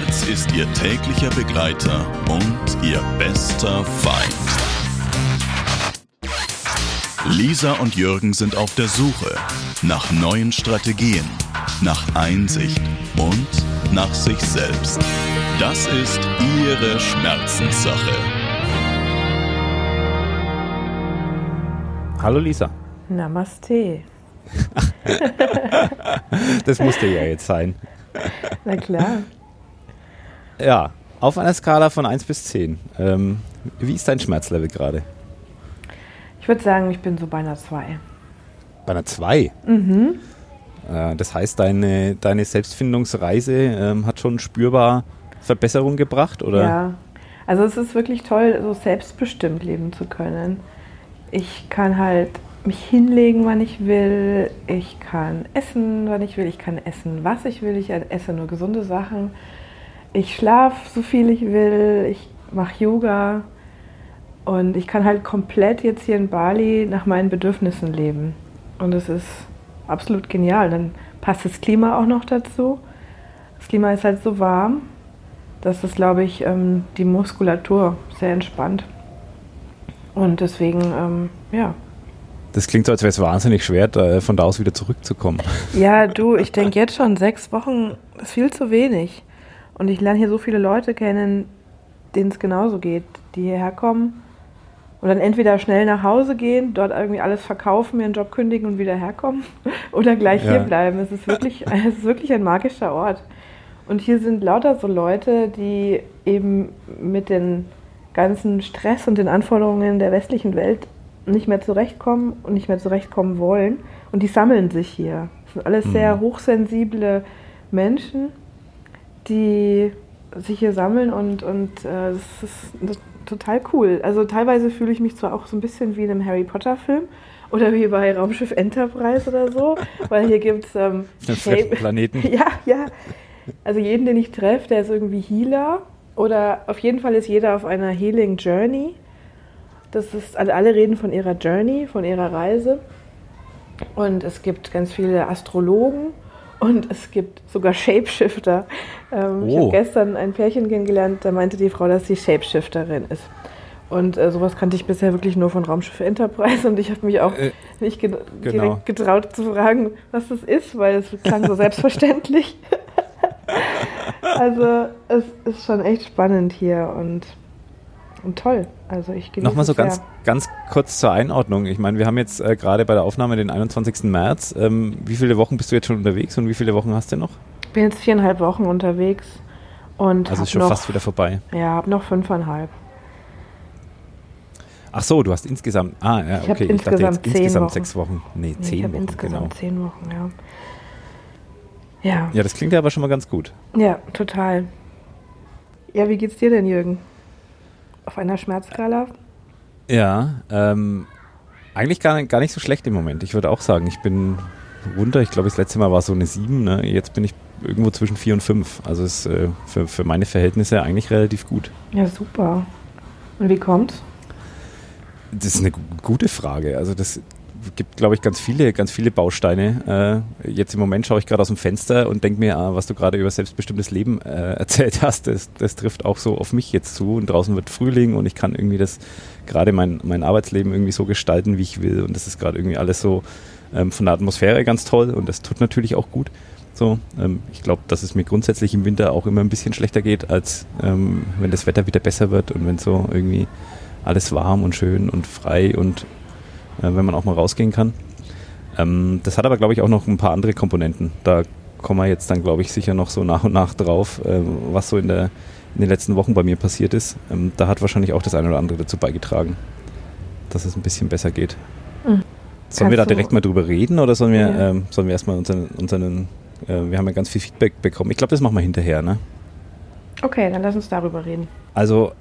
Schmerz ist ihr täglicher Begleiter und ihr bester Feind. Lisa und Jürgen sind auf der Suche nach neuen Strategien, nach Einsicht und nach sich selbst. Das ist ihre Schmerzenssache. Hallo Lisa. Namaste. Das musste ja jetzt sein. Na klar. Ja, auf einer Skala von 1 bis 10. Wie ist dein Schmerzlevel gerade? Ich würde sagen, ich bin so bei einer 2. Bei einer 2? Mhm. Das heißt, deine Selbstfindungsreise hat schon spürbar Verbesserung gebracht, oder? Ja, also es ist wirklich toll, so selbstbestimmt leben zu können. Ich kann halt mich hinlegen, wann ich will. Ich kann essen, wann ich will. Ich kann essen, was ich will. Ich esse nur gesunde Sachen. Ich schlafe so viel ich will. Ich mache Yoga. Und ich kann halt komplett jetzt hier in Bali nach meinen Bedürfnissen leben. Und es ist absolut genial. Dann passt das Klima auch noch dazu. Das Klima ist halt so warm, dass das, glaube ich, die Muskulatur sehr entspannt. Und deswegen, ja. Das klingt so, als wäre es wahnsinnig schwer, von da aus wieder zurückzukommen. Ja, du, ich denke jetzt schon, 6 Wochen ist viel zu wenig. Und ich lerne hier so viele Leute kennen, denen es genauso geht, die hierher kommen und dann entweder schnell nach Hause gehen, dort irgendwie alles verkaufen, ihren Job kündigen und wieder herkommen oder gleich hier bleiben. Es ist wirklich ein magischer Ort. Und hier sind lauter so Leute, die eben mit den ganzen Stress und den Anforderungen der westlichen Welt nicht mehr zurechtkommen und nicht mehr zurechtkommen wollen. Und die sammeln sich hier. Das sind alles sehr hochsensible Menschen, die sich hier sammeln und das ist total cool. Also teilweise fühle ich mich zwar auch so ein bisschen wie in einem Harry Potter Film oder wie bei Raumschiff Enterprise oder so, weil hier gibt es Planeten. Ja. Also jeden, den ich treffe, der ist irgendwie Healer oder auf jeden Fall ist jeder auf einer Healing Journey. Das ist, also alle reden von ihrer Journey, von ihrer Reise. Und es gibt ganz viele Astrologen und es gibt sogar Shapeshifter. Ich habe gestern ein Pärchen kennengelernt, da meinte die Frau, dass sie Shapeshifterin ist. Und sowas kannte ich bisher wirklich nur von Raumschiff Enterprise und ich habe mich auch nicht direkt getraut zu fragen, was das ist, weil es klang so selbstverständlich. Also es ist schon echt spannend hier und toll. Also ich genieße Nochmal so es ganz kurz zur Einordnung. Ich meine, wir haben jetzt gerade bei der Aufnahme den 21. März. Wie viele Wochen bist du jetzt schon unterwegs und wie viele Wochen hast du noch? Ich bin jetzt 4,5 Wochen unterwegs. Und also ist schon fast wieder vorbei. Ja, habe noch 5,5. Ach so, du hast insgesamt... Ah, ja, ich okay. Ich dachte jetzt insgesamt 6 Wochen. Nee, 10 Wochen. Ich habe insgesamt 10 Wochen, ja. Ja, das klingt ja aber schon mal ganz gut. Ja, total. Ja, wie geht's dir denn, Jürgen? Auf einer Schmerzskala? Ja, eigentlich gar nicht so schlecht im Moment. Ich würde auch sagen, ich bin runter. Ich glaube, das letzte Mal war es so eine 7. Ne? Jetzt bin ich irgendwo zwischen 4 und 5. Also ist für meine Verhältnisse eigentlich relativ gut. Ja, super. Und wie kommt's? Das ist eine gute Frage. Also das gibt, glaube ich, ganz viele Bausteine. Jetzt im Moment schaue ich gerade aus dem Fenster und denke mir, was du gerade über selbstbestimmtes Leben erzählt hast, das trifft auch so auf mich jetzt zu. Und draußen wird Frühling und ich kann irgendwie gerade mein Arbeitsleben irgendwie so gestalten, wie ich will. Und das ist gerade irgendwie alles so von der Atmosphäre ganz toll und das tut natürlich auch gut. So, ich glaube, dass es mir grundsätzlich im Winter auch immer ein bisschen schlechter geht, als wenn das Wetter wieder besser wird und wenn so irgendwie alles warm und schön und frei und wenn man auch mal rausgehen kann. Das hat aber, glaube ich, auch noch ein paar andere Komponenten. Da kommen wir jetzt dann, glaube ich, sicher noch so nach und nach drauf, was so in den letzten Wochen bei mir passiert ist. Da hat wahrscheinlich auch das eine oder andere dazu beigetragen, dass es ein bisschen besser geht. Sollen wir da direkt mal drüber reden oder sollen wir erstmal wir haben ja ganz viel Feedback bekommen. Ich glaube, das machen wir hinterher, ne? Okay, dann lass uns darüber reden. Also,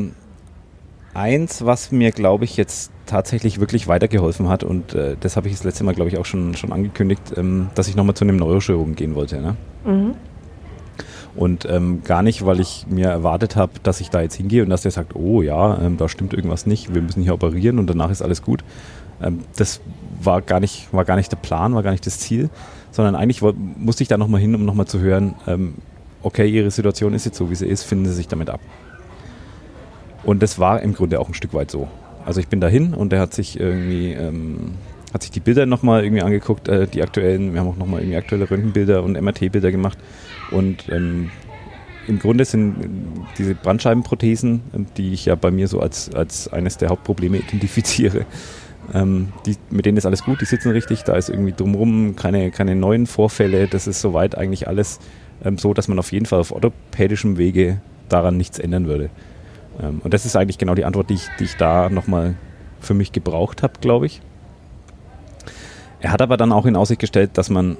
eins, was mir, glaube ich, jetzt tatsächlich wirklich weitergeholfen hat und das habe ich das letzte Mal, glaube ich, auch schon angekündigt, dass ich nochmal zu einem Neurochirurgen gehen wollte. Ne? Mhm. Und gar nicht, weil ich mir erwartet habe, dass ich da jetzt hingehe und dass der sagt, oh ja, da stimmt irgendwas nicht, wir müssen hier operieren und danach ist alles gut. Das war gar nicht der Plan, war gar nicht das Ziel, sondern eigentlich musste ich da nochmal hin, um nochmal zu hören, okay, ihre Situation ist jetzt so, wie sie ist, finden sie sich damit ab. Und das war im Grunde auch ein Stück weit so. Also ich bin dahin und der hat sich irgendwie, hat sich die Bilder nochmal irgendwie angeguckt, die aktuellen, wir haben auch nochmal irgendwie aktuelle Röntgenbilder und MRT-Bilder gemacht und im Grunde sind diese Bandscheibenprothesen, die ich ja bei mir so als eines der Hauptprobleme identifiziere, mit denen ist alles gut, die sitzen richtig, da ist irgendwie drumherum keine neuen Vorfälle, das ist soweit eigentlich alles so, dass man auf jeden Fall auf orthopädischem Wege daran nichts ändern würde. Und das ist eigentlich genau die Antwort, die ich da nochmal für mich gebraucht habe, glaube ich. Er hat aber dann auch in Aussicht gestellt, dass man,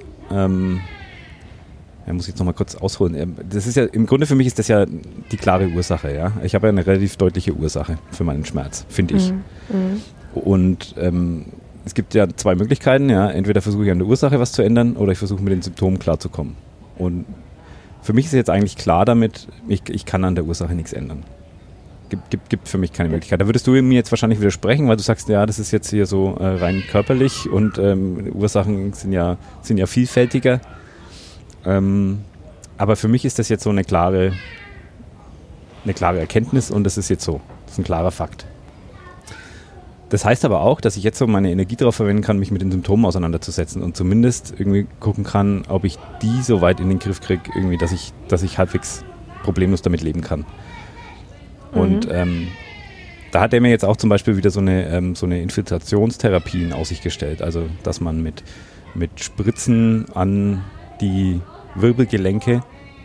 muss ich jetzt nochmal kurz ausholen, das ist ja, im Grunde für mich ist das ja die klare Ursache, ja. Ich habe ja eine relativ deutliche Ursache für meinen Schmerz, finde ich. Und es gibt ja zwei Möglichkeiten, ja. Entweder versuche ich an der Ursache was zu ändern oder ich versuche mit den Symptomen klarzukommen. Und für mich ist jetzt eigentlich klar damit, ich kann an der Ursache nichts ändern. Gibt für mich keine Möglichkeit. Da würdest du mir jetzt wahrscheinlich widersprechen, weil du sagst, ja, das ist jetzt hier so rein körperlich und Ursachen sind ja vielfältiger. Aber für mich ist das jetzt so eine klare Erkenntnis und das ist jetzt so. Das ist ein klarer Fakt. Das heißt aber auch, dass ich jetzt so meine Energie darauf verwenden kann, mich mit den Symptomen auseinanderzusetzen und zumindest irgendwie gucken kann, ob ich die so weit in den Griff kriege, irgendwie, dass ich halbwegs problemlos damit leben kann. Und da hat er mir jetzt auch zum Beispiel wieder so eine Infiltrationstherapie in Aussicht gestellt. Also, dass man mit Spritzen an die Wirbelgelenke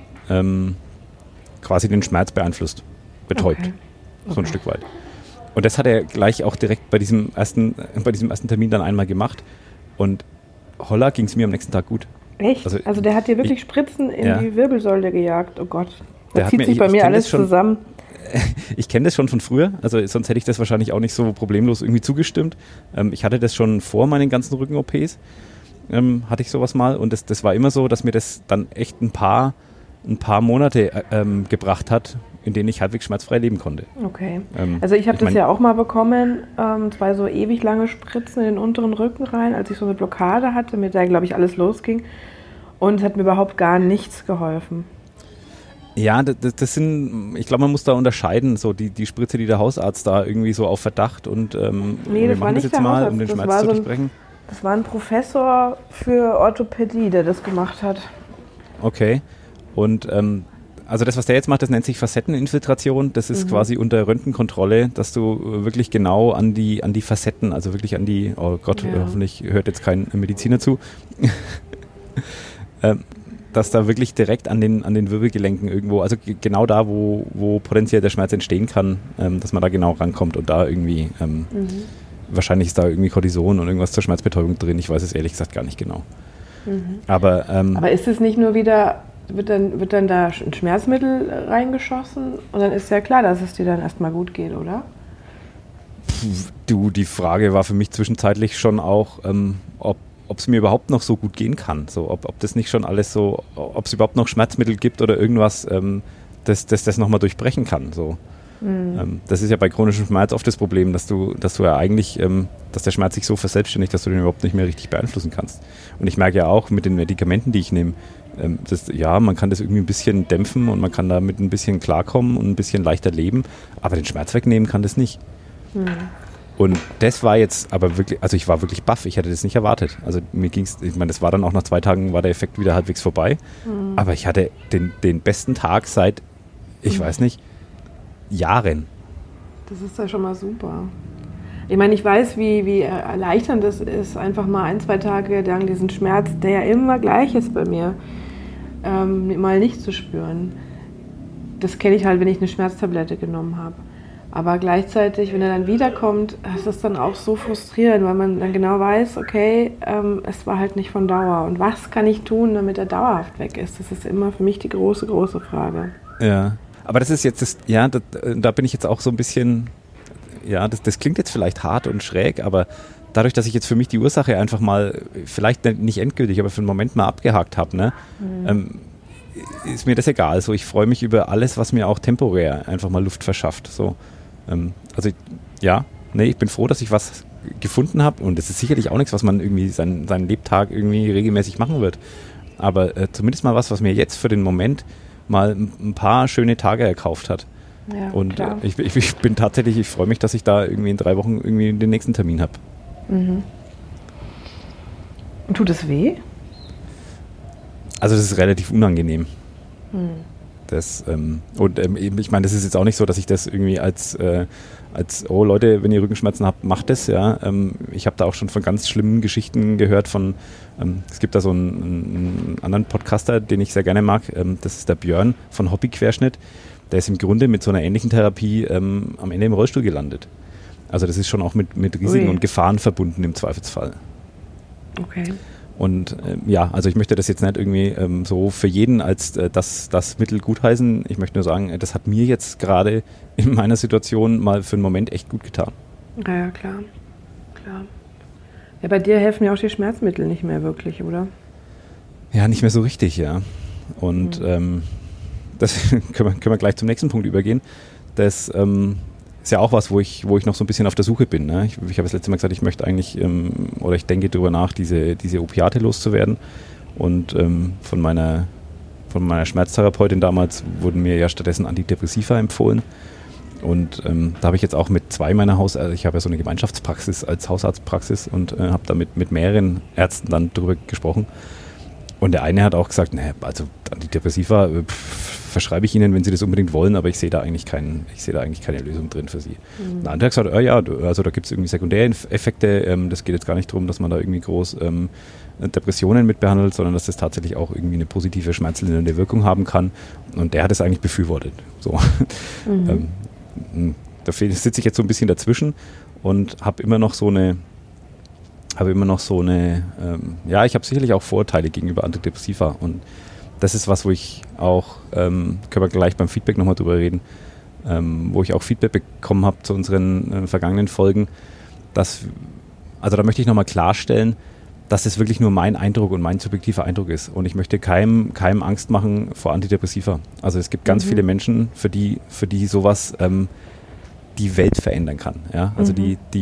quasi den Schmerz beeinflusst, betäubt. Okay. So ein Stück weit. Und das hat er gleich auch direkt bei diesem ersten Termin dann einmal gemacht. Und holla, ging es mir am nächsten Tag gut. Echt? Also der hat dir wirklich Spritzen in die Wirbelsäule gejagt. Oh Gott. Da zieht sich bei mir alles zusammen. Ich kenne das schon von früher, also sonst hätte ich das wahrscheinlich auch nicht so problemlos irgendwie zugestimmt. Ich hatte das schon vor meinen ganzen Rücken-OPs, hatte ich sowas mal und das war immer so, dass mir das dann echt ein paar Monate gebracht hat, in denen ich halbwegs schmerzfrei leben konnte. Okay, also ich habe das ja auch mal bekommen, 2 so ewig lange Spritzen in den unteren Rücken rein, als ich so eine Blockade hatte, mit der, glaube ich, alles losging und es hat mir überhaupt gar nichts geholfen. Ja, das sind, ich glaube, man muss da unterscheiden, so die Spritze, die der Hausarzt da irgendwie so auf Verdacht und nee, das war nicht der Hausarzt, um den Schmerz zu durchbrechen. Das war ein Professor für Orthopädie, der das gemacht hat. Okay, und also das, was der jetzt macht, das nennt sich Facetteninfiltration, das ist quasi unter Röntgenkontrolle, dass du wirklich genau an die Facetten, also wirklich an die, oh Gott, hoffentlich hört jetzt kein Mediziner zu, dass da wirklich direkt an den Wirbelgelenken irgendwo, also genau da, wo potenziell der Schmerz entstehen kann, dass man da genau rankommt und da irgendwie, wahrscheinlich ist da irgendwie Cortison und irgendwas zur Schmerzbetäubung drin, ich weiß es ehrlich gesagt gar nicht genau. Aber ist es nicht nur wieder, wird dann da ein Schmerzmittel reingeschossen und dann ist ja klar, dass es dir dann erstmal gut geht, oder? Die Frage war für mich zwischenzeitlich schon auch, ob es mir überhaupt noch so gut gehen kann, so ob das nicht schon alles so, ob es überhaupt noch Schmerzmittel gibt oder irgendwas, das nochmal durchbrechen kann. So. Das ist ja bei chronischem Schmerz oft das Problem, dass du ja eigentlich, dass der Schmerz sich so verselbstständigt, dass du den überhaupt nicht mehr richtig beeinflussen kannst. Und ich merke ja auch mit den Medikamenten, die ich nehme, man kann das irgendwie ein bisschen dämpfen und man kann damit ein bisschen klarkommen und ein bisschen leichter leben, aber den Schmerz wegnehmen kann das nicht. Und das war jetzt aber wirklich, also ich war wirklich baff, ich hätte das nicht erwartet. Also mir ging's, ich meine, das war dann auch nach 2 Tagen, war der Effekt wieder halbwegs vorbei. Aber ich hatte den besten Tag seit, ich weiß nicht, Jahren. Das ist ja schon mal super. Ich meine, ich weiß, wie erleichternd es ist, einfach mal 1, 2 Tage lang diesen Schmerz, der ja immer gleich ist bei mir, mal nicht zu spüren. Das kenne ich halt, wenn ich eine Schmerztablette genommen habe. Aber gleichzeitig, wenn er dann wiederkommt, ist das dann auch so frustrierend, weil man dann genau weiß, okay, es war halt nicht von Dauer. Und was kann ich tun, damit er dauerhaft weg ist? Das ist immer für mich die große, große Frage. Ja, aber das ist jetzt, da bin ich jetzt auch so ein bisschen, das klingt jetzt vielleicht hart und schräg, aber dadurch, dass ich jetzt für mich die Ursache einfach mal, vielleicht nicht endgültig, aber für einen Moment mal abgehakt habe, ne, ist mir das egal. So, ich freue mich über alles, was mir auch temporär einfach mal Luft verschafft. So. Ich bin froh, dass ich was gefunden habe und das ist sicherlich auch nichts, was man irgendwie seinen Lebtag irgendwie regelmäßig machen wird. Aber zumindest mal was mir jetzt für den Moment mal ein paar schöne Tage erkauft hat. Ja, und klar. ich bin tatsächlich, ich freue mich, dass ich da irgendwie in 3 Wochen irgendwie den nächsten Termin habe. Mhm. Und tut es weh? Also das ist relativ unangenehm. Hm. Ich meine, das ist jetzt auch nicht so, dass ich das irgendwie als oh Leute, wenn ihr Rückenschmerzen habt, macht das, ja. Ich habe da auch schon von ganz schlimmen Geschichten gehört es gibt da so einen anderen Podcaster, den ich sehr gerne mag, das ist der Björn von Hobbyquerschnitt. Der ist im Grunde mit so einer ähnlichen Therapie am Ende im Rollstuhl gelandet. Also das ist schon auch mit Risiken und Gefahren verbunden im Zweifelsfall. Okay. Und also ich möchte das jetzt nicht irgendwie so für jeden als das Mittel gutheißen. Ich möchte nur sagen, das hat mir jetzt gerade in meiner Situation mal für einen Moment echt gut getan. Ja, klar. Ja, bei dir helfen ja auch die Schmerzmittel nicht mehr wirklich, oder? Ja, nicht mehr so richtig, ja. Und das können wir gleich zum nächsten Punkt übergehen. Das ist ja auch was, wo ich noch so ein bisschen auf der Suche bin. Ne? Ich habe das letzte Mal gesagt, ich möchte eigentlich, oder ich denke darüber nach, diese Opiate loszuwerden. Und von meiner Schmerztherapeutin damals wurden mir ja stattdessen Antidepressiva empfohlen. Und da habe ich jetzt auch mit 2 meiner ich habe ja so eine Gemeinschaftspraxis als Hausarztpraxis und habe da mit mehreren Ärzten dann drüber gesprochen. Und der eine hat auch gesagt, also Antidepressiva verschreibe ich Ihnen, wenn Sie das unbedingt wollen, aber ich sehe da eigentlich keine Lösung drin für Sie. Der andere hat gesagt, also da gibt es irgendwie Sekundäreffekte, das geht jetzt gar nicht darum, dass man da irgendwie groß Depressionen mit behandelt, sondern dass das tatsächlich auch irgendwie eine positive schmerzlindernde Wirkung haben kann. Und der hat es eigentlich befürwortet. So. Da sitze ich jetzt so ein bisschen dazwischen und habe immer noch so eine, ich habe sicherlich auch Vorurteile gegenüber Antidepressiva und das ist was, wo ich auch, können wir gleich beim Feedback nochmal drüber reden, wo ich auch Feedback bekommen habe zu unseren vergangenen Folgen, da möchte ich nochmal klarstellen, dass es wirklich nur mein Eindruck und mein subjektiver Eindruck ist und ich möchte keinem Angst machen vor Antidepressiva. Also es gibt ganz viele Menschen, für die sowas die Welt verändern kann. Ja? Also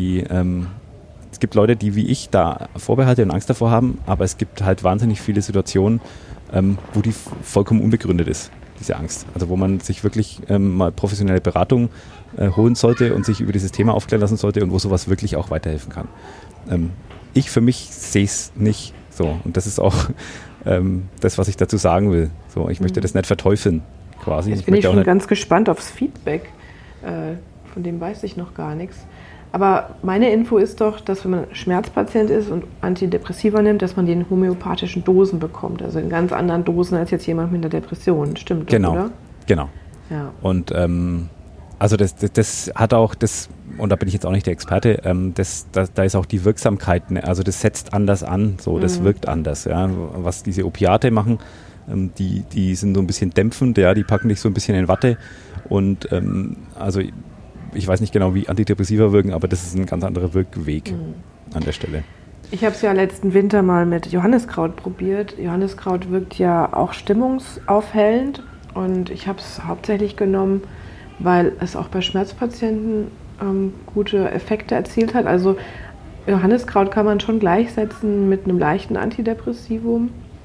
es gibt Leute, die wie ich da Vorbehalte und Angst davor haben, aber es gibt halt wahnsinnig viele Situationen, wo die vollkommen unbegründet ist, diese Angst. Also wo man sich wirklich mal professionelle Beratung holen sollte und sich über dieses Thema aufklären lassen sollte und wo sowas wirklich auch weiterhelfen kann. Ich für mich sehe es nicht so und das ist auch das, was ich dazu sagen will. So, ich möchte das nicht verteufeln quasi. Jetzt bin ich schon ganz gespannt aufs Feedback, von dem weiß ich noch gar nichts. Aber meine Info ist doch, dass wenn man Schmerzpatient ist und Antidepressiva nimmt, dass man die in homöopathischen Dosen bekommt. Also in ganz anderen Dosen als jetzt jemand mit einer Depression. Stimmt das, oder? Genau. Ja. Und also das hat auch das, und da bin ich jetzt auch nicht der Experte, da ist auch die Wirksamkeit, also das setzt anders an, so das wirkt anders. Ja. Was diese Opiate machen, die sind so ein bisschen dämpfend, ja, die packen dich so ein bisschen in Watte und also ich weiß nicht genau, wie Antidepressiva wirken, aber das ist ein ganz anderer Wirkweg an der Stelle. Ich habe es ja letzten Winter mal mit Johanniskraut probiert. Johanniskraut wirkt ja auch stimmungsaufhellend und ich habe es hauptsächlich genommen, weil es auch bei Schmerzpatienten gute Effekte erzielt hat. Also Johanniskraut kann man schon gleichsetzen mit einem leichten Antidepressivum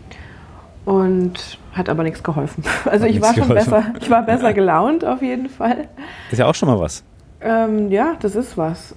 und hat aber nichts geholfen. Also ich war besser gelaunt auf jeden Fall. Ist ja auch schon mal was. Ja, das ist was.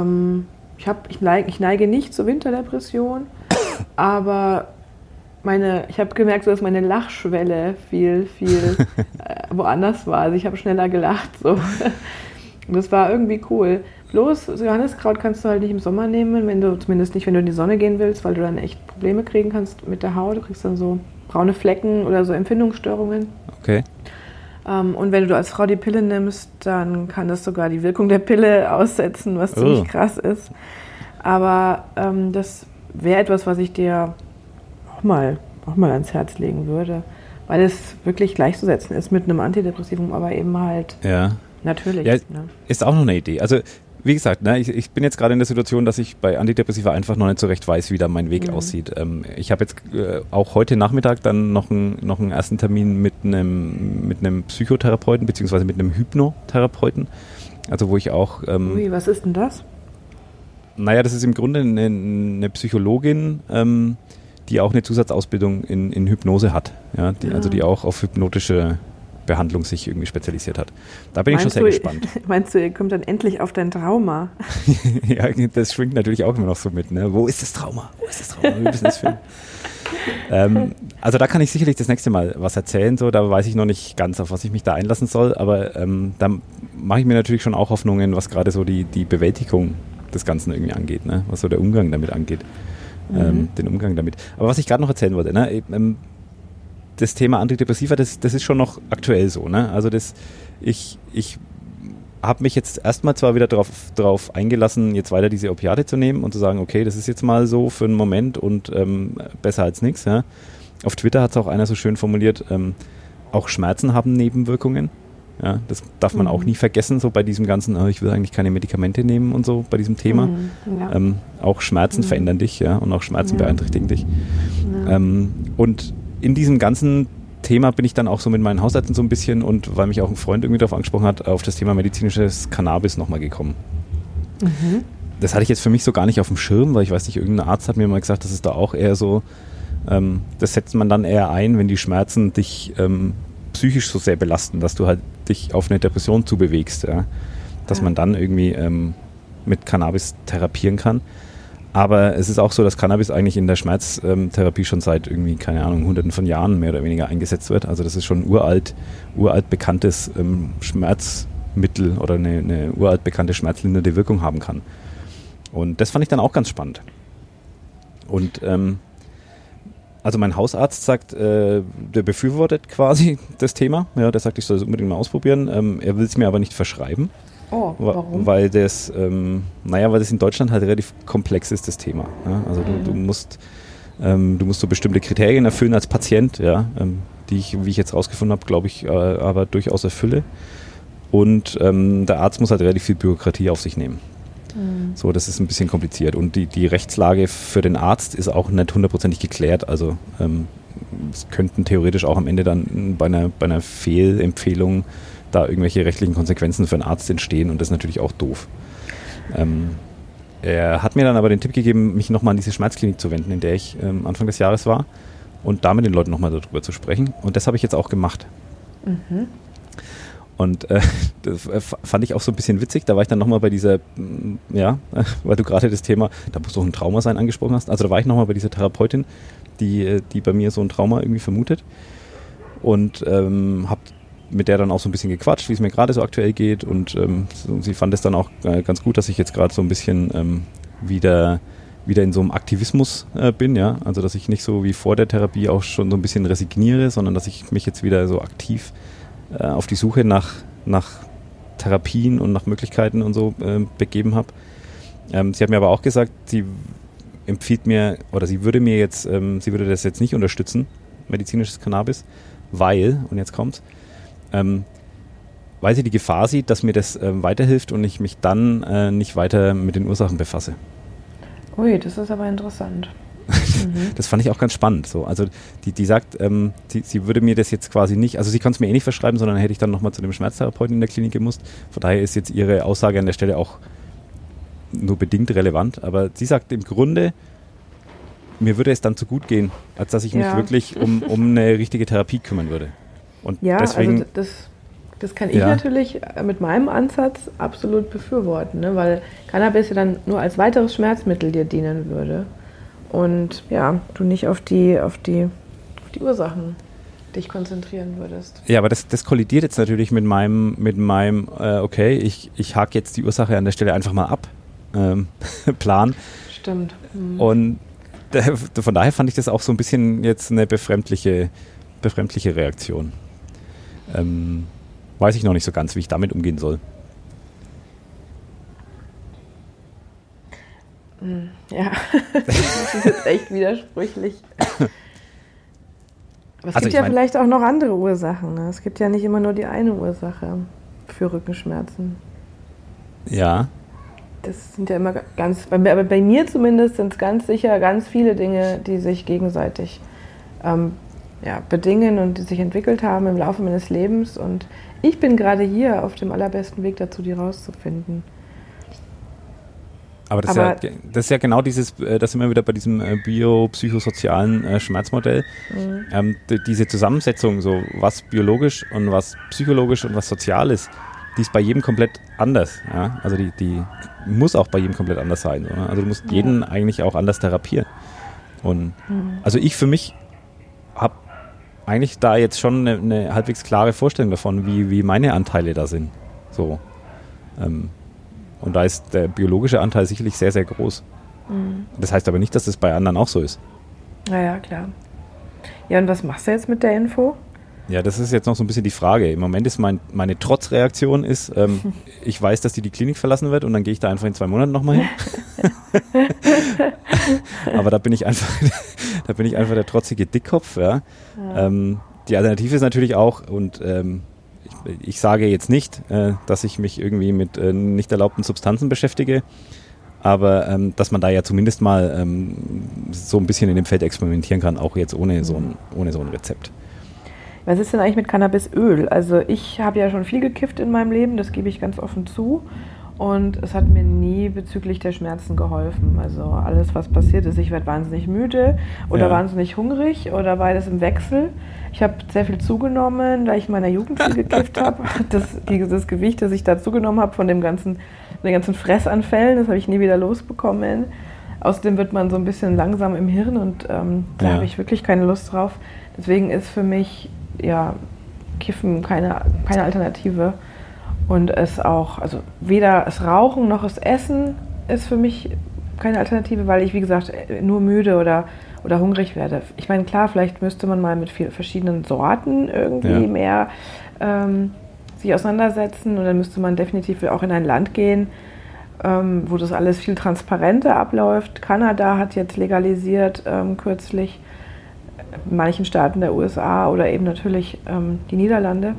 Ich neige nicht zur Winterdepression, aber ich habe gemerkt, dass meine Lachschwelle viel woanders war. Also ich habe schneller gelacht. So. Und das war irgendwie cool. Bloß Johanniskraut kannst du halt nicht im Sommer nehmen, zumindest nicht, wenn du in die Sonne gehen willst, weil du dann echt Probleme kriegen kannst mit der Haut. Du kriegst dann so braune Flecken oder so Empfindungsstörungen. Okay. Und wenn du als Frau die Pille nimmst, dann kann das sogar die Wirkung der Pille aussetzen, was ziemlich krass ist. Aber das wäre etwas, was ich dir auch mal ans Herz legen würde, weil es wirklich gleichzusetzen ist mit einem Antidepressivum, aber eben halt natürlich. Ja, ne? Ist auch noch eine Idee. Also wie gesagt, ne, ich bin jetzt gerade in der Situation, dass ich bei Antidepressiva einfach noch nicht so recht weiß, wie da mein Weg aussieht. Ich habe jetzt auch heute Nachmittag dann noch einen ersten Termin mit einem Psychotherapeuten beziehungsweise mit einem Hypnotherapeuten. Also wo ich auch... was ist denn das? Naja, das ist im Grunde eine Psychologin, die auch eine Zusatzausbildung in Hypnose hat. Ja, die auch auf hypnotische Behandlung sich irgendwie spezialisiert hat. Da bin ich schon sehr gespannt. Meinst du, ihr kommt dann endlich auf dein Trauma? Ja, das schwingt natürlich auch immer noch so mit. Ne? Wo ist das Trauma? Wir müssen das finden. Also da kann ich sicherlich das nächste Mal was erzählen. So, da weiß ich noch nicht ganz, auf was ich mich da einlassen soll. Aber da mache ich mir natürlich schon auch Hoffnungen, was gerade so die Bewältigung des Ganzen irgendwie angeht. Ne? Was so der Umgang damit angeht. Den Umgang damit. Aber was ich gerade noch erzählen wollte, ne? Das Thema Antidepressiva, das ist schon noch aktuell so. Ne? Also ich habe mich jetzt erstmal zwar wieder darauf eingelassen, jetzt weiter diese Opiate zu nehmen und zu sagen, okay, das ist jetzt mal so für einen Moment und besser als nichts. Ja? Auf Twitter hat es auch einer so schön formuliert, auch Schmerzen haben Nebenwirkungen. Ja? Das darf man auch nie vergessen, so bei diesem ganzen, ich will eigentlich keine Medikamente nehmen und so bei diesem Thema. Ja. Auch Schmerzen verändern dich, ja, und auch Schmerzen beeinträchtigen dich. Ja. Und in diesem ganzen Thema bin ich dann auch so mit meinen Hausärzten so ein bisschen und weil mich auch ein Freund irgendwie darauf angesprochen hat, auf das Thema medizinisches Cannabis nochmal gekommen. Das hatte ich jetzt für mich so gar nicht auf dem Schirm, weil ich weiß nicht, irgendein Arzt hat mir mal gesagt, das ist da auch eher so, das setzt man dann eher ein, wenn die Schmerzen dich psychisch so sehr belasten, dass du halt dich auf eine Depression zubewegst, ja? Dass man dann irgendwie mit Cannabis therapieren kann. Aber es ist auch so, dass Cannabis eigentlich in der Schmerztherapie schon seit irgendwie, keine Ahnung, Hunderten von Jahren mehr oder weniger eingesetzt wird. Also das ist schon ein uralt bekanntes Schmerzmittel oder eine uralt bekannte schmerzlindernde Wirkung haben kann. Und das fand ich dann auch ganz spannend. Und also mein Hausarzt sagt, der befürwortet quasi das Thema. Ja, der sagt, ich soll es unbedingt mal ausprobieren. Er will es mir aber nicht verschreiben. Oh, warum? Weil das in Deutschland halt relativ komplex ist, das Thema. Ja? Also du musst so bestimmte Kriterien erfüllen als Patient, ja? Die ich, wie ich jetzt rausgefunden habe, glaube ich, aber durchaus erfülle. Und der Arzt muss halt relativ viel Bürokratie auf sich nehmen. So, das ist ein bisschen kompliziert. Und die Rechtslage für den Arzt ist auch nicht hundertprozentig geklärt. Also es könnten theoretisch auch am Ende dann bei einer Fehlempfehlung da irgendwelche rechtlichen Konsequenzen für einen Arzt entstehen und das ist natürlich auch doof. Er hat mir dann aber den Tipp gegeben, mich nochmal an diese Schmerzklinik zu wenden, in der ich Anfang des Jahres war und da mit den Leuten nochmal darüber zu sprechen und das habe ich jetzt auch gemacht. Und das fand ich auch so ein bisschen witzig, da war ich dann nochmal bei dieser, weil du gerade das Thema, da muss doch ein Trauma sein, angesprochen hast, also da war ich nochmal bei dieser Therapeutin, die bei mir so ein Trauma irgendwie vermutet und habe mit der dann auch so ein bisschen gequatscht, wie es mir gerade so aktuell geht und sie fand es dann auch ganz gut, dass ich jetzt gerade so ein bisschen wieder in so einem Aktivismus bin, ja, also dass ich nicht so wie vor der Therapie auch schon so ein bisschen resigniere, sondern dass ich mich jetzt wieder so aktiv auf die Suche nach Therapien und nach Möglichkeiten und so begeben habe. Sie hat mir aber auch gesagt, sie empfiehlt mir, oder sie würde das jetzt nicht unterstützen, medizinisches Cannabis, weil, und jetzt kommt's, weil sie die Gefahr sieht, dass mir das weiterhilft und ich mich dann nicht weiter mit den Ursachen befasse. Ui, das ist aber interessant. Das fand ich auch ganz spannend. So. Also die sagt, sie würde mir das jetzt quasi nicht, also sie kann es mir eh nicht verschreiben, sondern hätte ich dann nochmal zu dem Schmerztherapeuten in der Klinik gemusst. Von daher ist jetzt ihre Aussage an der Stelle auch nur bedingt relevant. Aber sie sagt im Grunde, mir würde es dann zu gut gehen, als dass ich mich wirklich um eine richtige Therapie kümmern würde. Und ja, deswegen, also das kann ich natürlich mit meinem Ansatz absolut befürworten, ne? Weil Cannabis ja dann nur als weiteres Schmerzmittel dir dienen würde und ja, du nicht auf die Ursachen dich konzentrieren würdest. Ja, aber das kollidiert jetzt natürlich mit meinem okay, ich hake jetzt die Ursache an der Stelle einfach mal ab, Plan. Stimmt. Und von daher fand ich das auch so ein bisschen jetzt eine befremdliche Reaktion. Weiß ich noch nicht so ganz, wie ich damit umgehen soll. Ja, das ist jetzt echt widersprüchlich. Aber es gibt ja vielleicht auch noch andere Ursachen. Ne? Es gibt ja nicht immer nur die eine Ursache für Rückenschmerzen. Ja. Das sind ja immer bei mir zumindest sind es ganz sicher ganz viele Dinge, die sich gegenseitig bedingen und die sich entwickelt haben im Laufe meines Lebens. Und ich bin gerade hier auf dem allerbesten Weg dazu, die rauszufinden. Aber das ist ja genau dieses, da sind wir wieder bei diesem biopsychosozialen Schmerzmodell. Diese Zusammensetzung, so was biologisch und was psychologisch und was sozial ist, die ist bei jedem komplett anders. Ja? Also die muss auch bei jedem komplett anders sein. Oder? Also du musst jeden eigentlich auch anders therapieren. Und also ich für mich habe eigentlich da jetzt schon eine halbwegs klare Vorstellung davon, wie meine Anteile da sind. So. Und da ist der biologische Anteil sicherlich sehr, sehr groß. Das heißt aber nicht, dass das bei anderen auch so ist. Ja, klar. Ja, und was machst du jetzt mit der Info? Ja, das ist jetzt noch so ein bisschen die Frage. Im Moment ist meine Trotzreaktion ist, ich weiß, dass die Klinik verlassen wird und dann gehe ich da einfach in 2 Monaten nochmal hin. Aber da bin ich einfach der trotzige Dickkopf. Ja. Die Alternative ist natürlich auch, und ich sage jetzt nicht, dass ich mich irgendwie mit nicht erlaubten Substanzen beschäftige, aber dass man da ja zumindest mal so ein bisschen in dem Feld experimentieren kann, auch jetzt ohne so ein Rezept. Was ist denn eigentlich mit Cannabisöl? Also ich habe ja schon viel gekifft in meinem Leben, das gebe ich ganz offen zu. Und es hat mir nie bezüglich der Schmerzen geholfen. Also alles, was passiert ist, ich werde wahnsinnig müde oder wahnsinnig hungrig oder beides im Wechsel. Ich habe sehr viel zugenommen, da ich in meiner Jugend viel gekifft habe. Das Gewicht, das ich da zugenommen habe von den ganzen Fressanfällen, das habe ich nie wieder losbekommen. Außerdem wird man so ein bisschen langsam im Hirn und da habe ich wirklich keine Lust drauf. Deswegen ist für mich Kiffen keine Alternative. Und es auch, also weder das Rauchen noch das Essen ist für mich keine Alternative, weil ich, wie gesagt, nur müde oder hungrig werde. Ich meine, klar, vielleicht müsste man mal mit verschiedenen Sorten irgendwie mehr sich auseinandersetzen und dann müsste man definitiv auch in ein Land gehen, wo das alles viel transparenter abläuft. Kanada hat jetzt legalisiert kürzlich, in manchen Staaten der USA oder eben natürlich die Niederlande.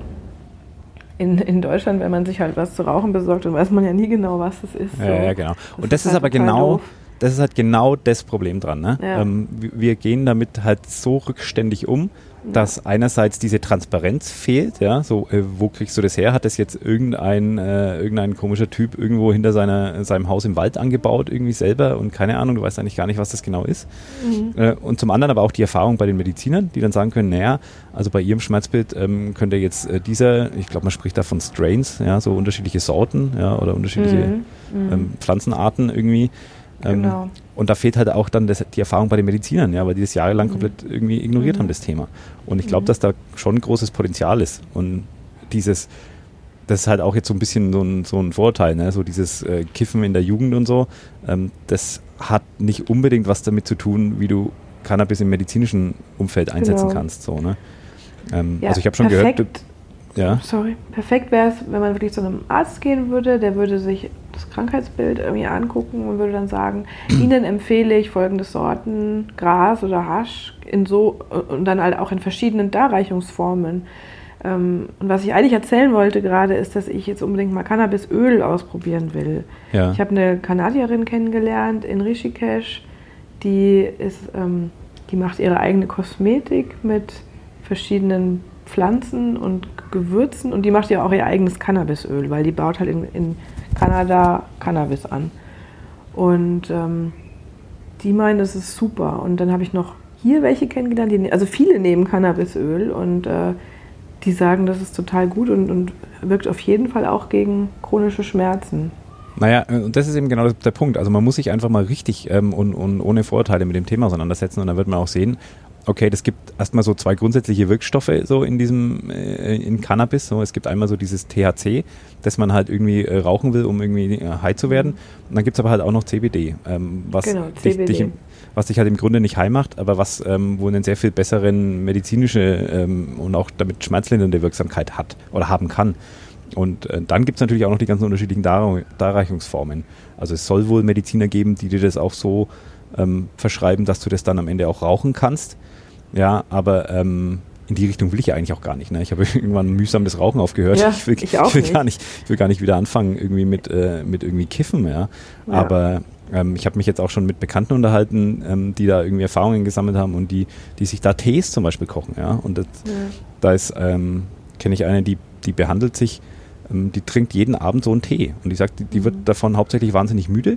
In Deutschland, wenn man sich halt was zu rauchen besorgt, dann weiß man ja nie genau, was das ist. So. Ja, genau. Und das ist aber genau, das ist halt genau das Problem dran. Ne? Ja. Wir gehen damit halt so rückständig um, dass einerseits diese Transparenz fehlt. Ja? So, wo kriegst du das her? Hat das jetzt irgendein komischer Typ irgendwo hinter seinem Haus im Wald angebaut, irgendwie selber und keine Ahnung, du weißt eigentlich gar nicht, was das genau ist. Und zum anderen aber auch die Erfahrung bei den Medizinern, die dann sagen können, naja, also bei ihrem Schmerzbild könnte jetzt ich glaube, man spricht da von Strains, ja, so unterschiedliche Sorten, ja, oder unterschiedliche Pflanzenarten irgendwie. Genau. Und da fehlt halt auch dann die Erfahrung bei den Medizinern, ja, weil die das jahrelang komplett irgendwie ignoriert haben, das Thema. Und ich glaube, dass da schon großes Potenzial ist. Und das ist halt auch jetzt so ein bisschen so ein Vorteil, ne? So dieses Kiffen in der Jugend und so, das hat nicht unbedingt was damit zu tun, wie du Cannabis im medizinischen Umfeld einsetzen kannst. So, ne? Also ich habe schon gehört... Perfekt wäre es, wenn man wirklich zu einem Arzt gehen würde, der würde sich das Krankheitsbild irgendwie angucken und würde dann sagen, Ihnen empfehle ich folgende Sorten, Gras oder Hasch, und dann halt auch in verschiedenen Darreichungsformen. Und was ich eigentlich erzählen wollte gerade, ist, dass ich jetzt unbedingt mal Cannabisöl ausprobieren will. Ja. Ich habe eine Kanadierin kennengelernt in Rishikesh, die macht ihre eigene Kosmetik mit verschiedenen Pflanzen und Gewürzen und die macht ja auch ihr eigenes Cannabisöl, weil die baut halt in Kanada Cannabis an. Und die meinen, das ist super. Und dann habe ich noch hier welche kennengelernt, also viele nehmen Cannabisöl und die sagen, das ist total gut und wirkt auf jeden Fall auch gegen chronische Schmerzen. Naja, und das ist eben genau der Punkt. Also man muss sich einfach mal richtig und ohne Vorurteile mit dem Thema auseinandersetzen und dann wird man auch sehen, okay, das gibt erstmal so 2 grundsätzliche Wirkstoffe so in Cannabis. So, es gibt einmal so dieses THC, das man halt irgendwie rauchen will, um irgendwie high zu werden. Und dann gibt es aber halt auch noch CBD, was dich halt im Grunde nicht high macht, aber was wohl einen sehr viel besseren medizinische und auch damit schmerzlindernde Wirksamkeit hat oder haben kann. Und dann gibt es natürlich auch noch die ganzen unterschiedlichen Darreichungsformen. Also es soll wohl Mediziner geben, die dir das auch so verschreiben, dass du das dann am Ende auch rauchen kannst. Ja, aber in die Richtung will ich ja eigentlich auch gar nicht. Ne? Ich habe irgendwann mühsam das Rauchen aufgehört. Ja, ich will gar nicht wieder anfangen irgendwie mit irgendwie Kiffen. Ja? Aber ich habe mich jetzt auch schon mit Bekannten unterhalten, die da irgendwie Erfahrungen gesammelt haben und die sich da Tees zum Beispiel kochen. Ja? Und da ist kenne ich eine, die behandelt sich, die trinkt jeden Abend so einen Tee. Und die sagt, die wird davon hauptsächlich wahnsinnig müde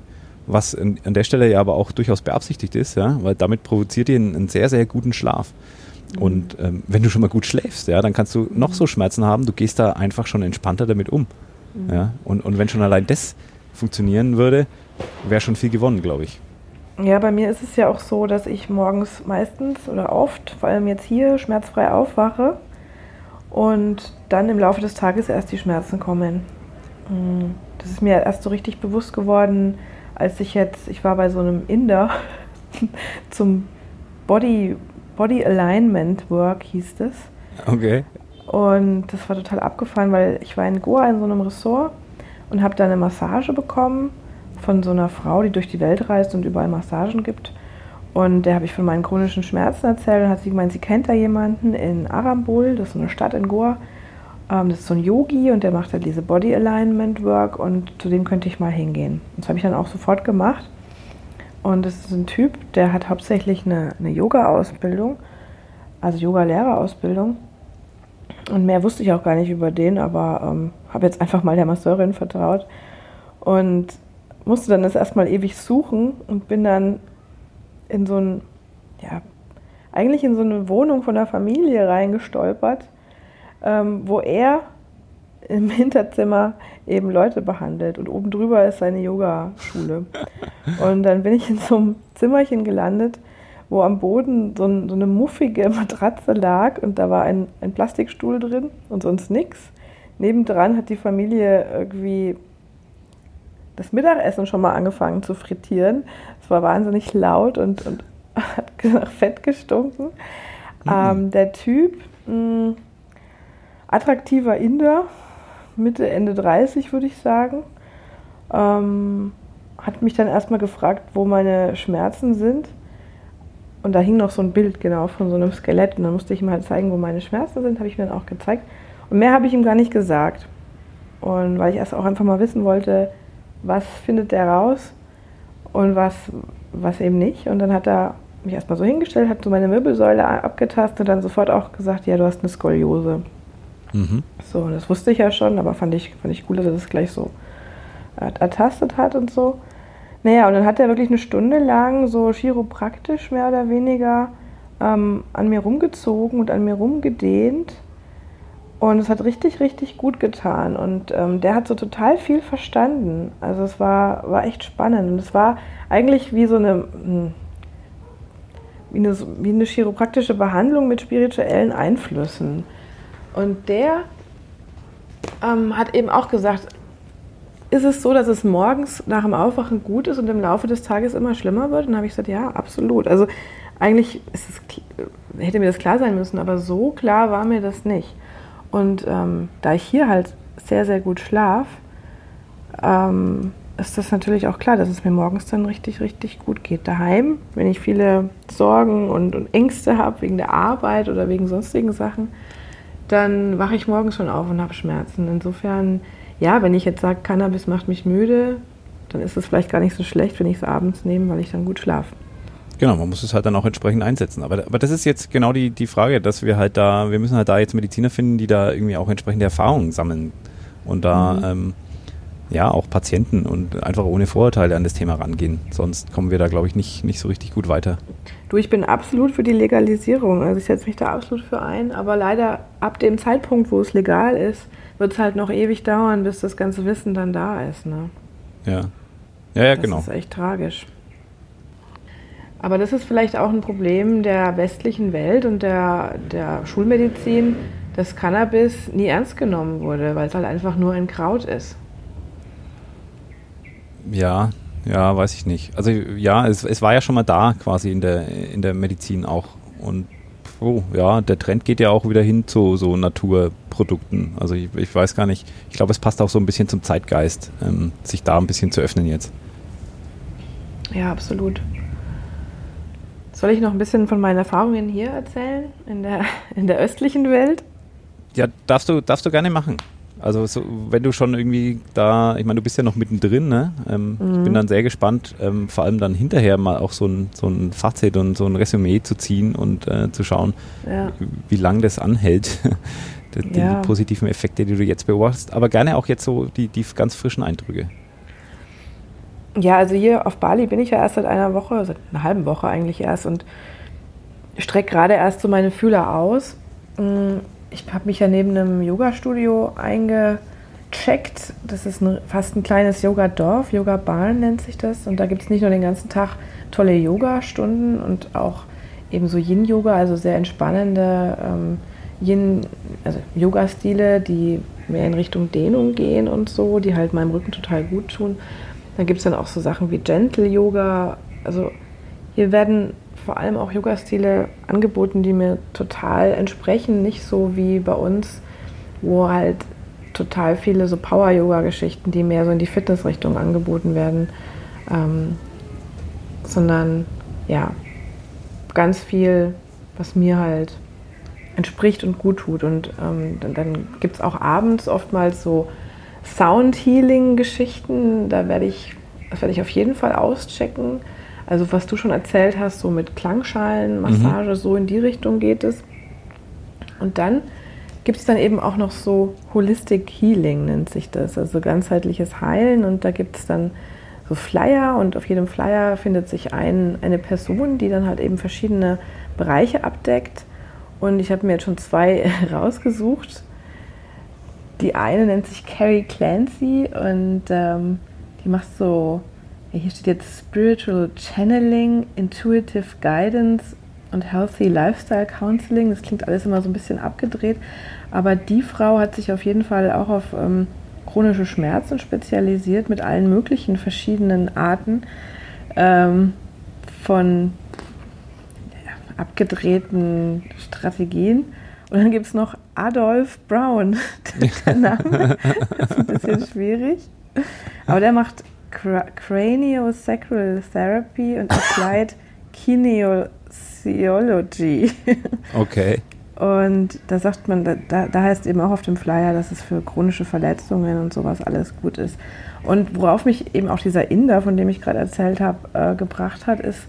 was an der Stelle ja aber auch durchaus beabsichtigt ist, ja, weil damit provoziert ihr einen sehr, sehr guten Schlaf. Und wenn du schon mal gut schläfst, ja, dann kannst du noch so Schmerzen haben, du gehst da einfach schon entspannter damit um. Ja? Und wenn schon allein das funktionieren würde, wäre schon viel gewonnen, glaube ich. Ja, bei mir ist es ja auch so, dass ich morgens meistens oder oft, vor allem jetzt hier, schmerzfrei aufwache und dann im Laufe des Tages erst die Schmerzen kommen. Das ist mir erst so richtig bewusst geworden, als ich war bei so einem Inder zum Body Alignment Work hieß das. Okay. Und das war total abgefahren, weil ich war in Goa in so einem Ressort und habe da eine Massage bekommen von so einer Frau, die durch die Welt reist und überall Massagen gibt. Und der habe ich von meinen chronischen Schmerzen erzählt und hat sie gemeint, sie kennt da jemanden in Arambol, das ist so eine Stadt in Goa. Das ist so ein Yogi und der macht halt diese Body Alignment Work und zu dem könnte ich mal hingehen. Und das habe ich dann auch sofort gemacht. Und das ist ein Typ, der hat hauptsächlich eine Yoga-Ausbildung, also Yoga-Lehrerausbildung. Und mehr wusste ich auch gar nicht über den, aber habe jetzt einfach mal der Masseurin vertraut. Und musste dann das erstmal ewig suchen und bin dann in so eigentlich in so eine Wohnung von der Familie reingestolpert, wo er im Hinterzimmer eben Leute behandelt und oben drüber ist seine Yogaschule. Und dann bin ich in so einem Zimmerchen gelandet, wo am Boden so eine muffige Matratze lag und da war ein Plastikstuhl drin und sonst nichts. Nebendran hat die Familie irgendwie das Mittagessen schon mal angefangen zu frittieren. Es war wahnsinnig laut und hat nach Fett gestunken. Der Typ, attraktiver Inder, Mitte, Ende 30 würde ich sagen, hat mich dann erstmal gefragt, wo meine Schmerzen sind. Und da hing noch so ein Bild genau von so einem Skelett und dann musste ich ihm halt zeigen, wo meine Schmerzen sind, habe ich mir dann auch gezeigt. Und mehr habe ich ihm gar nicht gesagt. Und weil ich erst auch einfach mal wissen wollte, was findet der raus und was eben nicht. Und dann hat er mich erstmal so hingestellt, hat so meine Wirbelsäule abgetastet und dann sofort auch gesagt, ja, du hast eine Skoliose. So, das wusste ich ja schon, aber fand ich cool, dass er das gleich so ertastet hat und so. Naja, und dann hat er wirklich eine Stunde lang so chiropraktisch mehr oder weniger an mir rumgezogen und an mir rumgedehnt. Und es hat richtig, richtig gut getan. Und der hat so total viel verstanden. Also es war echt spannend. Und es war eigentlich wie so eine chiropraktische Behandlung mit spirituellen Einflüssen. Und der hat eben auch gesagt, ist es so, dass es morgens nach dem Aufwachen gut ist und im Laufe des Tages immer schlimmer wird? Und dann habe ich gesagt, ja, absolut. Also eigentlich hätte mir das klar sein müssen, aber so klar war mir das nicht. Und da ich hier halt sehr, sehr gut schlafe, ist das natürlich auch klar, dass es mir morgens dann richtig, richtig gut geht. Daheim, wenn ich viele Sorgen und Ängste habe wegen der Arbeit oder wegen sonstigen Sachen, dann wache ich morgens schon auf und habe Schmerzen. Insofern, ja, wenn ich jetzt sage, Cannabis macht mich müde, dann ist es vielleicht gar nicht so schlecht, wenn ich es abends nehme, weil ich dann gut schlafe. Genau, man muss es halt dann auch entsprechend einsetzen. Aber das ist jetzt genau die Frage, dass wir müssen halt da jetzt Mediziner finden, die da irgendwie auch entsprechende Erfahrungen sammeln und da auch Patienten und einfach ohne Vorurteile an das Thema rangehen. Sonst kommen wir da, glaube ich, nicht so richtig gut weiter. Du, ich bin absolut für die Legalisierung. Also ich setze mich da absolut für ein. Aber leider ab dem Zeitpunkt, wo es legal ist, wird es halt noch ewig dauern, bis das ganze Wissen dann da ist. Ne? Ja, genau. Das ist echt tragisch. Aber das ist vielleicht auch ein Problem der westlichen Welt und der Schulmedizin, dass Cannabis nie ernst genommen wurde, weil es halt einfach nur ein Kraut ist. Ja, weiß ich nicht. Also ja, es war ja schon mal da quasi in der Medizin auch. Und der Trend geht ja auch wieder hin zu so Naturprodukten. Also ich weiß gar nicht, ich glaube, es passt auch so ein bisschen zum Zeitgeist, sich da ein bisschen zu öffnen jetzt. Ja, absolut. Soll ich noch ein bisschen von meinen Erfahrungen hier erzählen, in der östlichen Welt? Ja, darfst du gerne machen. Also so, wenn du schon irgendwie da, ich meine, du bist ja noch mittendrin, ne? Ich bin dann sehr gespannt, vor allem dann hinterher mal auch so ein Fazit und so ein Resümee zu ziehen und zu schauen, wie lange das anhält, die positiven Effekte, die du jetzt beobachtest, aber gerne auch jetzt so die ganz frischen Eindrücke. Ja, also hier auf Bali bin ich ja erst seit einer Woche, seit einer halben Woche eigentlich erst und strecke gerade erst so meine Fühler aus. Ich habe mich ja neben einem Yoga-Studio eingecheckt. Das ist fast ein kleines Yoga-Dorf, Yoga-Barn nennt sich das. Und da gibt es nicht nur den ganzen Tag tolle Yoga-Stunden und auch eben so Yin-Yoga, also sehr entspannende also Yoga-Stile, die mehr in Richtung Dehnung gehen und so, die halt meinem Rücken total gut tun. Dann gibt es dann auch so Sachen wie Gentle Yoga. Also hier werden vor allem auch Yoga-Stile angeboten, die mir total entsprechen. Nicht so wie bei uns, wo halt total viele so Power-Yoga-Geschichten, die mehr so in die Fitnessrichtung angeboten werden, sondern ja, ganz viel, was mir halt entspricht und gut tut. Und dann gibt es auch abends oftmals so Sound-Healing-Geschichten, das werde ich auf jeden Fall auschecken. Also was du schon erzählt hast, so mit Klangschalen, Massage, so in die Richtung geht es. Und dann gibt es dann eben auch noch so Holistic Healing, nennt sich das, also ganzheitliches Heilen. Und da gibt es dann so Flyer und auf jedem Flyer findet sich eine Person, die dann halt eben verschiedene Bereiche abdeckt. Und ich habe mir jetzt schon 2 rausgesucht. Die eine nennt sich Carrie Clancy und die macht so, hier steht jetzt Spiritual Channeling, Intuitive Guidance und Healthy Lifestyle Counseling. Das klingt alles immer so ein bisschen abgedreht, aber die Frau hat sich auf jeden Fall auch auf chronische Schmerzen spezialisiert mit allen möglichen verschiedenen Arten von abgedrehten Strategien. Und dann gibt es noch Adolf Brown. Der Name ist ein bisschen schwierig. Aber der macht Craniosacral Therapy und Applied Kinesiology. Okay. Und da sagt man, da heißt eben auch auf dem Flyer, dass es für chronische Verletzungen und sowas alles gut ist. Und worauf mich eben auch dieser Inder, von dem ich gerade erzählt habe, gebracht hat, ist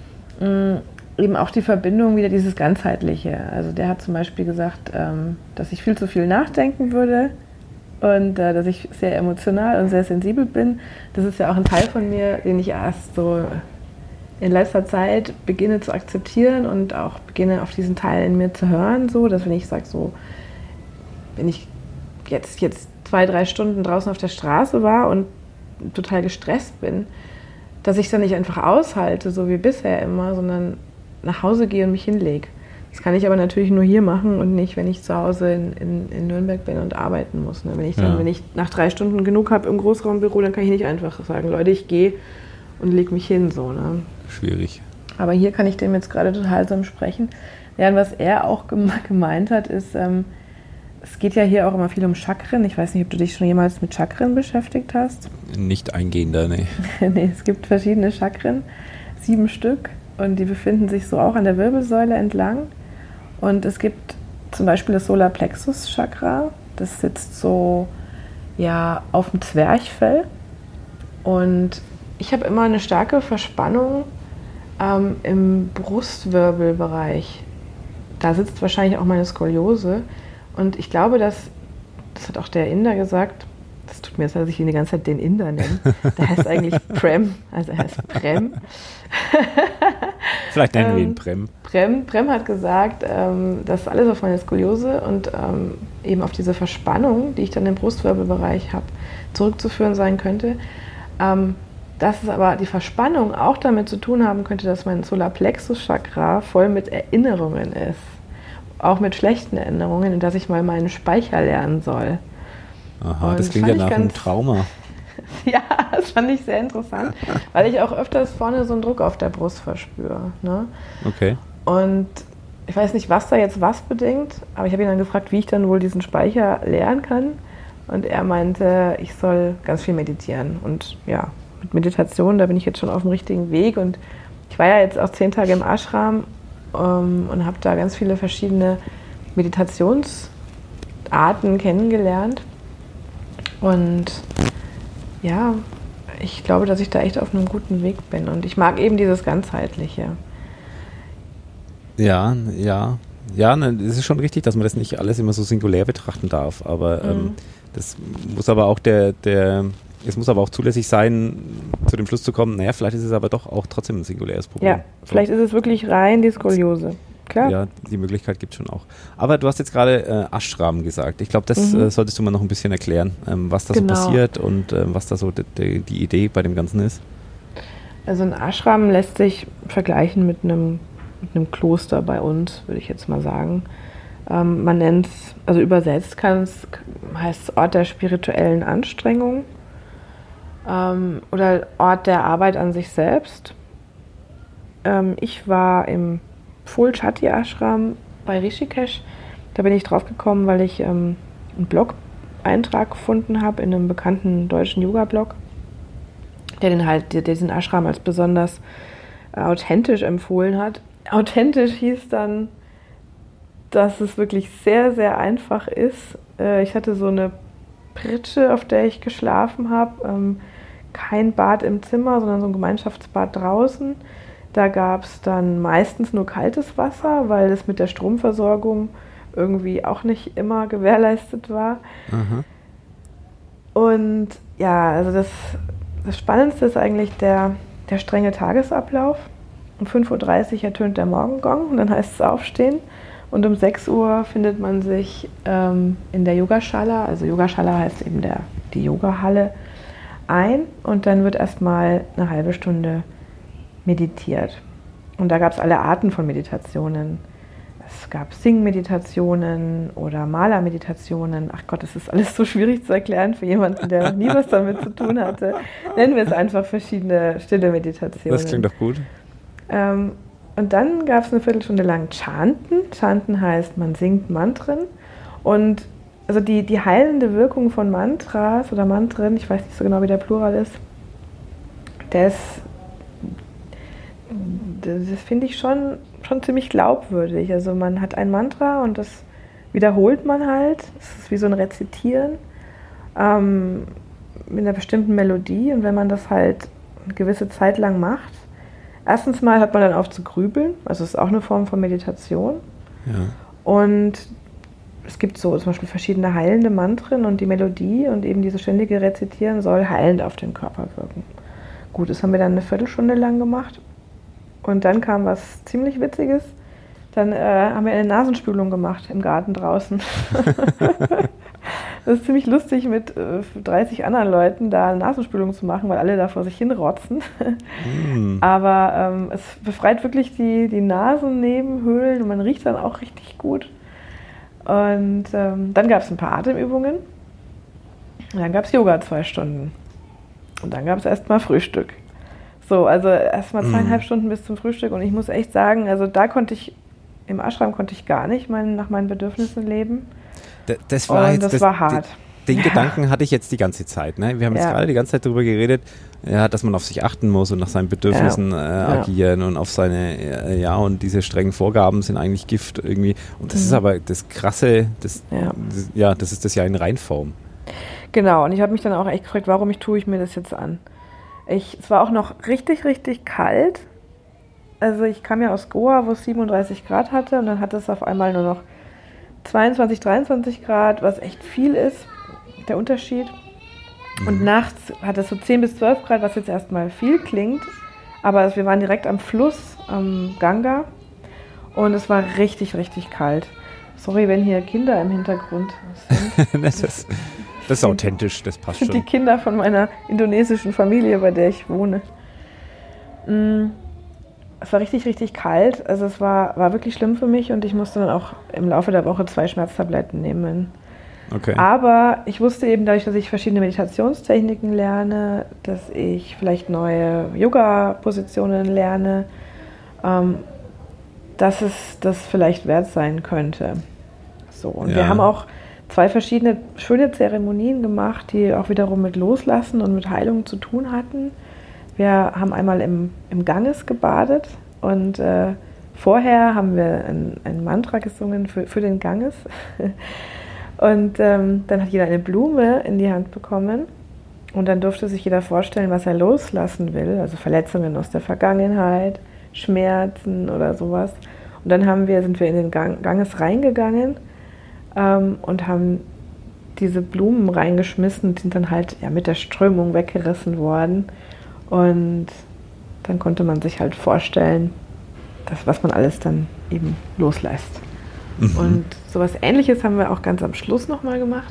eben auch die Verbindung wieder dieses Ganzheitliche. Also der hat zum Beispiel gesagt, dass ich viel zu viel nachdenken würde und dass ich sehr emotional und sehr sensibel bin. Das ist ja auch ein Teil von mir, den ich erst so in letzter Zeit beginne zu akzeptieren und auch beginne auf diesen Teil in mir zu hören, so, dass wenn ich sage, so, wenn ich jetzt 2-3 Stunden draußen auf der Straße war und total gestresst bin, dass ich es dann nicht einfach aushalte, so wie bisher immer, sondern nach Hause gehe und mich hinlege. Das kann ich aber natürlich nur hier machen und nicht, wenn ich zu Hause in Nürnberg bin und arbeiten muss. Ne? Wenn ich nach 3 Stunden genug habe im Großraumbüro, dann kann ich nicht einfach sagen, Leute, ich gehe und lege mich hin. So, ne? Schwierig. Aber hier kann ich dem jetzt gerade total so sprechen. Ja, und was er auch gemeint hat, ist, es geht ja hier auch immer viel um Chakren. Ich weiß nicht, ob du dich schon jemals mit Chakren beschäftigt hast. Nicht eingehender, nee. Nee, es gibt verschiedene Chakren, 7 Stück. Und die befinden sich so auch an der Wirbelsäule entlang. Und es gibt zum Beispiel das Solarplexus-Chakra. Das sitzt so ja, auf dem Zwerchfell. Und ich habe immer eine starke Verspannung im Brustwirbelbereich. Da sitzt wahrscheinlich auch meine Skoliose. Und ich glaube, das hat auch der Inder gesagt, das tut mir jetzt, dass ich ihn die ganze Zeit den Inder nenne. Der heißt eigentlich Prem, also er heißt Prem. Vielleicht nennen wir ihn Prem. Prem hat gesagt, dass alles auf meine Skoliose und eben auf diese Verspannung, die ich dann im Brustwirbelbereich habe, zurückzuführen sein könnte. Dass es aber die Verspannung auch damit zu tun haben könnte, dass mein Solarplexus-Chakra voll mit Erinnerungen ist. Auch mit schlechten Erinnerungen und dass ich mal meinen Speicher lernen soll. Aha, und das klingt ja nach einem Trauma. Ja, das fand ich sehr interessant, weil ich auch öfters vorne so einen Druck auf der Brust verspüre. Ne? Okay. Und ich weiß nicht, was da jetzt was bedingt, aber ich habe ihn dann gefragt, wie ich dann wohl diesen Speicher lernen kann. Und er meinte, ich soll ganz viel meditieren. Und ja, mit Meditation, da bin ich jetzt schon auf dem richtigen Weg. Und ich war ja jetzt auch 10 Tage im Ashram und habe da ganz viele verschiedene Meditationsarten kennengelernt. Und ja, ich glaube, dass ich da echt auf einem guten Weg bin. Und ich mag eben dieses Ganzheitliche. Ja, ne, es ist schon richtig, dass man das nicht alles immer so singulär betrachten darf. Aber das muss aber auch der Es muss aber auch zulässig sein, zu dem Schluss zu kommen, naja, vielleicht ist es aber doch auch trotzdem ein singuläres Problem. Ja, vielleicht ist es wirklich rein die Skoliose. Klar. Ja, die Möglichkeit gibt es schon auch. Aber du hast jetzt gerade Ashram gesagt. Ich glaube, das solltest du mal noch ein bisschen erklären, was da so passiert und was da so die Idee bei dem Ganzen ist. Also ein Ashram lässt sich vergleichen mit einem Kloster bei uns, würde ich jetzt mal sagen. Man nennt es, also übersetzt heißt es Ort der spirituellen Anstrengung oder Ort der Arbeit an sich selbst. Ich war im Phul Shakti Ashram bei Rishikesh. Da bin ich drauf gekommen, weil ich einen Blog-Eintrag gefunden habe in einem bekannten deutschen Yoga-Blog, der diesen Ashram als besonders authentisch empfohlen hat. Authentisch hieß dann, dass es wirklich sehr, sehr einfach ist. Ich hatte so eine Pritsche, auf der ich geschlafen habe. Kein Bad im Zimmer, sondern so ein Gemeinschaftsbad draußen. Da gab es dann meistens nur kaltes Wasser, weil es mit der Stromversorgung irgendwie auch nicht immer gewährleistet war. Mhm. Und ja, also das Spannendste ist eigentlich der strenge Tagesablauf. Um 5:30 Uhr ertönt der Morgengong und dann heißt es aufstehen. Und um 6 Uhr findet man sich in der Yogashala, also Yogashala heißt eben die Yogahalle, ein. Und dann wird erstmal eine halbe Stunde meditiert. Und da gab es alle Arten von Meditationen. Es gab Sing-Meditationen oder Maler-Meditationen. Ach Gott, das ist alles so schwierig zu erklären für jemanden, der noch nie was damit zu tun hatte. Nennen wir es einfach verschiedene stille Meditationen. Das klingt doch gut. Und dann gab es eine Viertelstunde lang Chanten. Chanten heißt, man singt Mantren. Und also die heilende Wirkung von Mantras oder Mantren, ich weiß nicht so genau, wie der Plural ist, das finde ich schon ziemlich glaubwürdig. Also man hat ein Mantra und das wiederholt man halt. Das ist wie so ein Rezitieren mit einer bestimmten Melodie. Und wenn man das halt eine gewisse Zeit lang macht, erstens mal hört man dann auf zu grübeln. Also es ist auch eine Form von Meditation. Ja. Und es gibt so zum Beispiel verschiedene heilende Mantren und die Melodie und eben dieses ständige Rezitieren soll heilend auf den Körper wirken. Gut, das haben wir dann eine Viertelstunde lang gemacht. Und dann kam was ziemlich Witziges. Dann haben wir eine Nasenspülung gemacht im Garten draußen. Das ist ziemlich lustig, mit 30 anderen Leuten da eine Nasenspülung zu machen, weil alle da vor sich hin rotzen. Aber es befreit wirklich die Nasennebenhöhlen und man riecht dann auch richtig gut. Und dann gab es ein paar Atemübungen. Und dann gab es Yoga 2 Stunden. Und dann gab es erstmal Frühstück. So, also erstmal 2,5 Stunden bis zum Frühstück. Und ich muss echt sagen, also im Ashram konnte ich gar nicht nach meinen Bedürfnissen leben. Das war hart. Den Gedanken hatte ich jetzt die ganze Zeit. Ne? Wir haben jetzt gerade die ganze Zeit darüber geredet, dass man auf sich achten muss und nach seinen Bedürfnissen agieren und auf seine, und diese strengen Vorgaben sind eigentlich Gift irgendwie. Und das ist aber das Krasse, das ist das ja in Reinform. Genau, und ich habe mich dann auch echt gefragt, warum tue ich mir das jetzt an? Es war auch noch richtig, richtig kalt. Also ich kam ja aus Goa, wo es 37 Grad hatte und dann hatte es auf einmal nur noch 22, 23 Grad, was echt viel ist, der Unterschied. Und nachts hat es so 10 bis 12 Grad, was jetzt erstmal viel klingt. Aber wir waren direkt am Fluss, am Ganga. Und es war richtig, richtig kalt. Sorry, wenn hier Kinder im Hintergrund sind. Das ist authentisch, das passt schon. Die Kinder von meiner indonesischen Familie, bei der ich wohne. Es war richtig, richtig kalt. Also es war wirklich schlimm für mich und ich musste dann auch im Laufe der Woche 2 Schmerztabletten nehmen. Okay. Aber ich wusste eben dadurch, dass ich verschiedene Meditationstechniken lerne, dass ich vielleicht neue Yoga-Positionen lerne, dass es das vielleicht wert sein könnte. So, und wir haben auch 2 verschiedene schöne Zeremonien gemacht, die auch wiederum mit Loslassen und mit Heilung zu tun hatten. Wir haben einmal im Ganges gebadet und vorher haben wir ein Mantra gesungen für den Ganges. Und dann hat jeder eine Blume in die Hand bekommen und dann durfte sich jeder vorstellen, was er loslassen will, also Verletzungen aus der Vergangenheit, Schmerzen oder sowas. Und dann sind wir in den Ganges reingegangen und haben diese Blumen reingeschmissen, die sind dann halt mit der Strömung weggerissen worden. Und dann konnte man sich halt vorstellen, was man alles dann eben loslässt. Und sowas Ähnliches haben wir auch ganz am Schluss nochmal gemacht.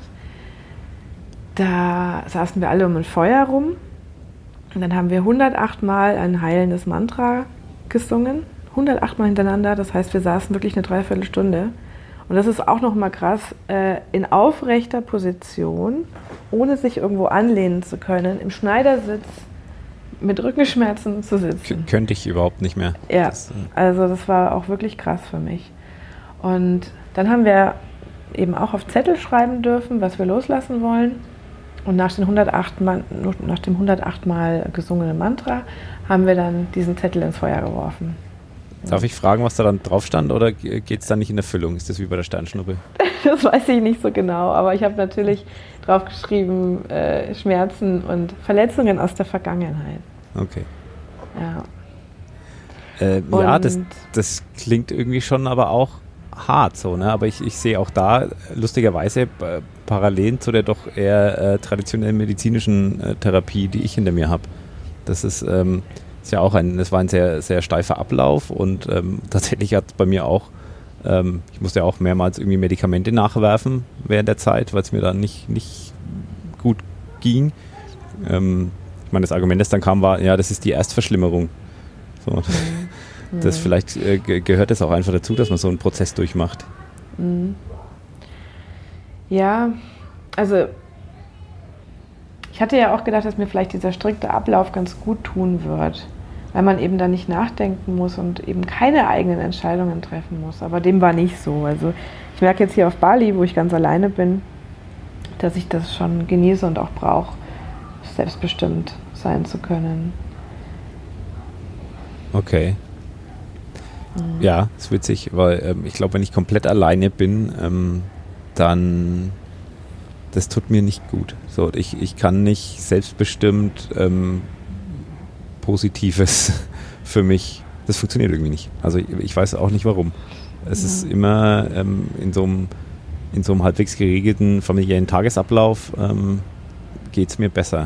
Da saßen wir alle um ein Feuer rum und dann haben wir 108 Mal ein heilendes Mantra gesungen. 108 Mal hintereinander, das heißt, wir saßen wirklich eine Dreiviertelstunde. Und das ist auch nochmal krass, in aufrechter Position, ohne sich irgendwo anlehnen zu können, im Schneidersitz mit Rückenschmerzen zu sitzen. Könnte ich überhaupt nicht mehr. Ja, also das war auch wirklich krass für mich. Und dann haben wir eben auch auf Zettel schreiben dürfen, was wir loslassen wollen. Und nach dem 108 Mal gesungenen Mantra haben wir dann diesen Zettel ins Feuer geworfen. Darf ich fragen, was da dann drauf stand, oder geht es dann nicht in Erfüllung? Ist das wie bei der Sternschnuppe? Das weiß ich nicht so genau, aber ich habe natürlich drauf geschrieben, Schmerzen und Verletzungen aus der Vergangenheit. Okay. Ja. Das klingt irgendwie schon aber auch hart so, ne? Aber ich sehe auch da lustigerweise Parallelen zu der doch eher traditionellen medizinischen Therapie, die ich hinter mir habe. Das ist ja auch das war ein sehr, sehr steifer Ablauf und tatsächlich hat es bei mir auch, ich musste ja auch mehrmals irgendwie Medikamente nachwerfen während der Zeit, weil es mir dann nicht gut ging. Ich meine, das Argument, das dann kam, war, ja, das ist die Erstverschlimmerung. So. Das vielleicht gehört es auch einfach dazu, dass man so einen Prozess durchmacht. Ja, also ich hatte ja auch gedacht, dass mir vielleicht dieser strikte Ablauf ganz gut tun wird, weil man eben da nicht nachdenken muss und eben keine eigenen Entscheidungen treffen muss. Aber dem war nicht so. Also ich merke jetzt hier auf Bali, wo ich ganz alleine bin, dass ich das schon genieße und auch brauche, selbstbestimmt sein zu können. Okay. Ja, ist witzig, weil ich glaube, wenn ich komplett alleine bin, dann das tut mir nicht gut. So, ich kann nicht selbstbestimmt Positives für mich, das funktioniert irgendwie nicht. Also ich weiß auch nicht warum. Es ist immer in so einem halbwegs geregelten familiären Tagesablauf geht es mir besser.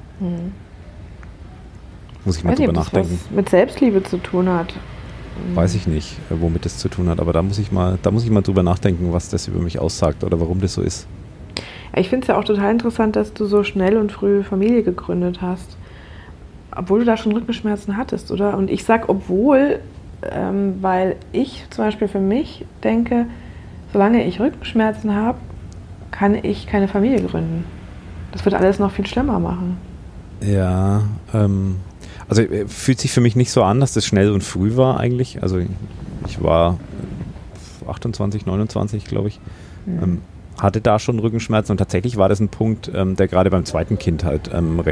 Muss ich mal drüber nachdenken. Ob das was mit Selbstliebe zu tun hat. Weiß ich nicht, womit das zu tun hat, aber da muss ich mal drüber nachdenken, was das über mich aussagt oder warum das so ist. Ich finde es ja auch total interessant, dass du so schnell und früh Familie gegründet hast, obwohl du da schon Rückenschmerzen hattest, oder? Und ich sage obwohl, weil ich zum Beispiel für mich denke, solange ich Rückenschmerzen habe, kann ich keine Familie gründen. Das wird alles noch viel schlimmer machen. Ja, also fühlt sich für mich nicht so an, dass das schnell und früh war eigentlich. Also ich war 28, 29, glaube ich. Hatte da schon Rückenschmerzen und tatsächlich war das ein Punkt, der gerade beim zweiten Kind halt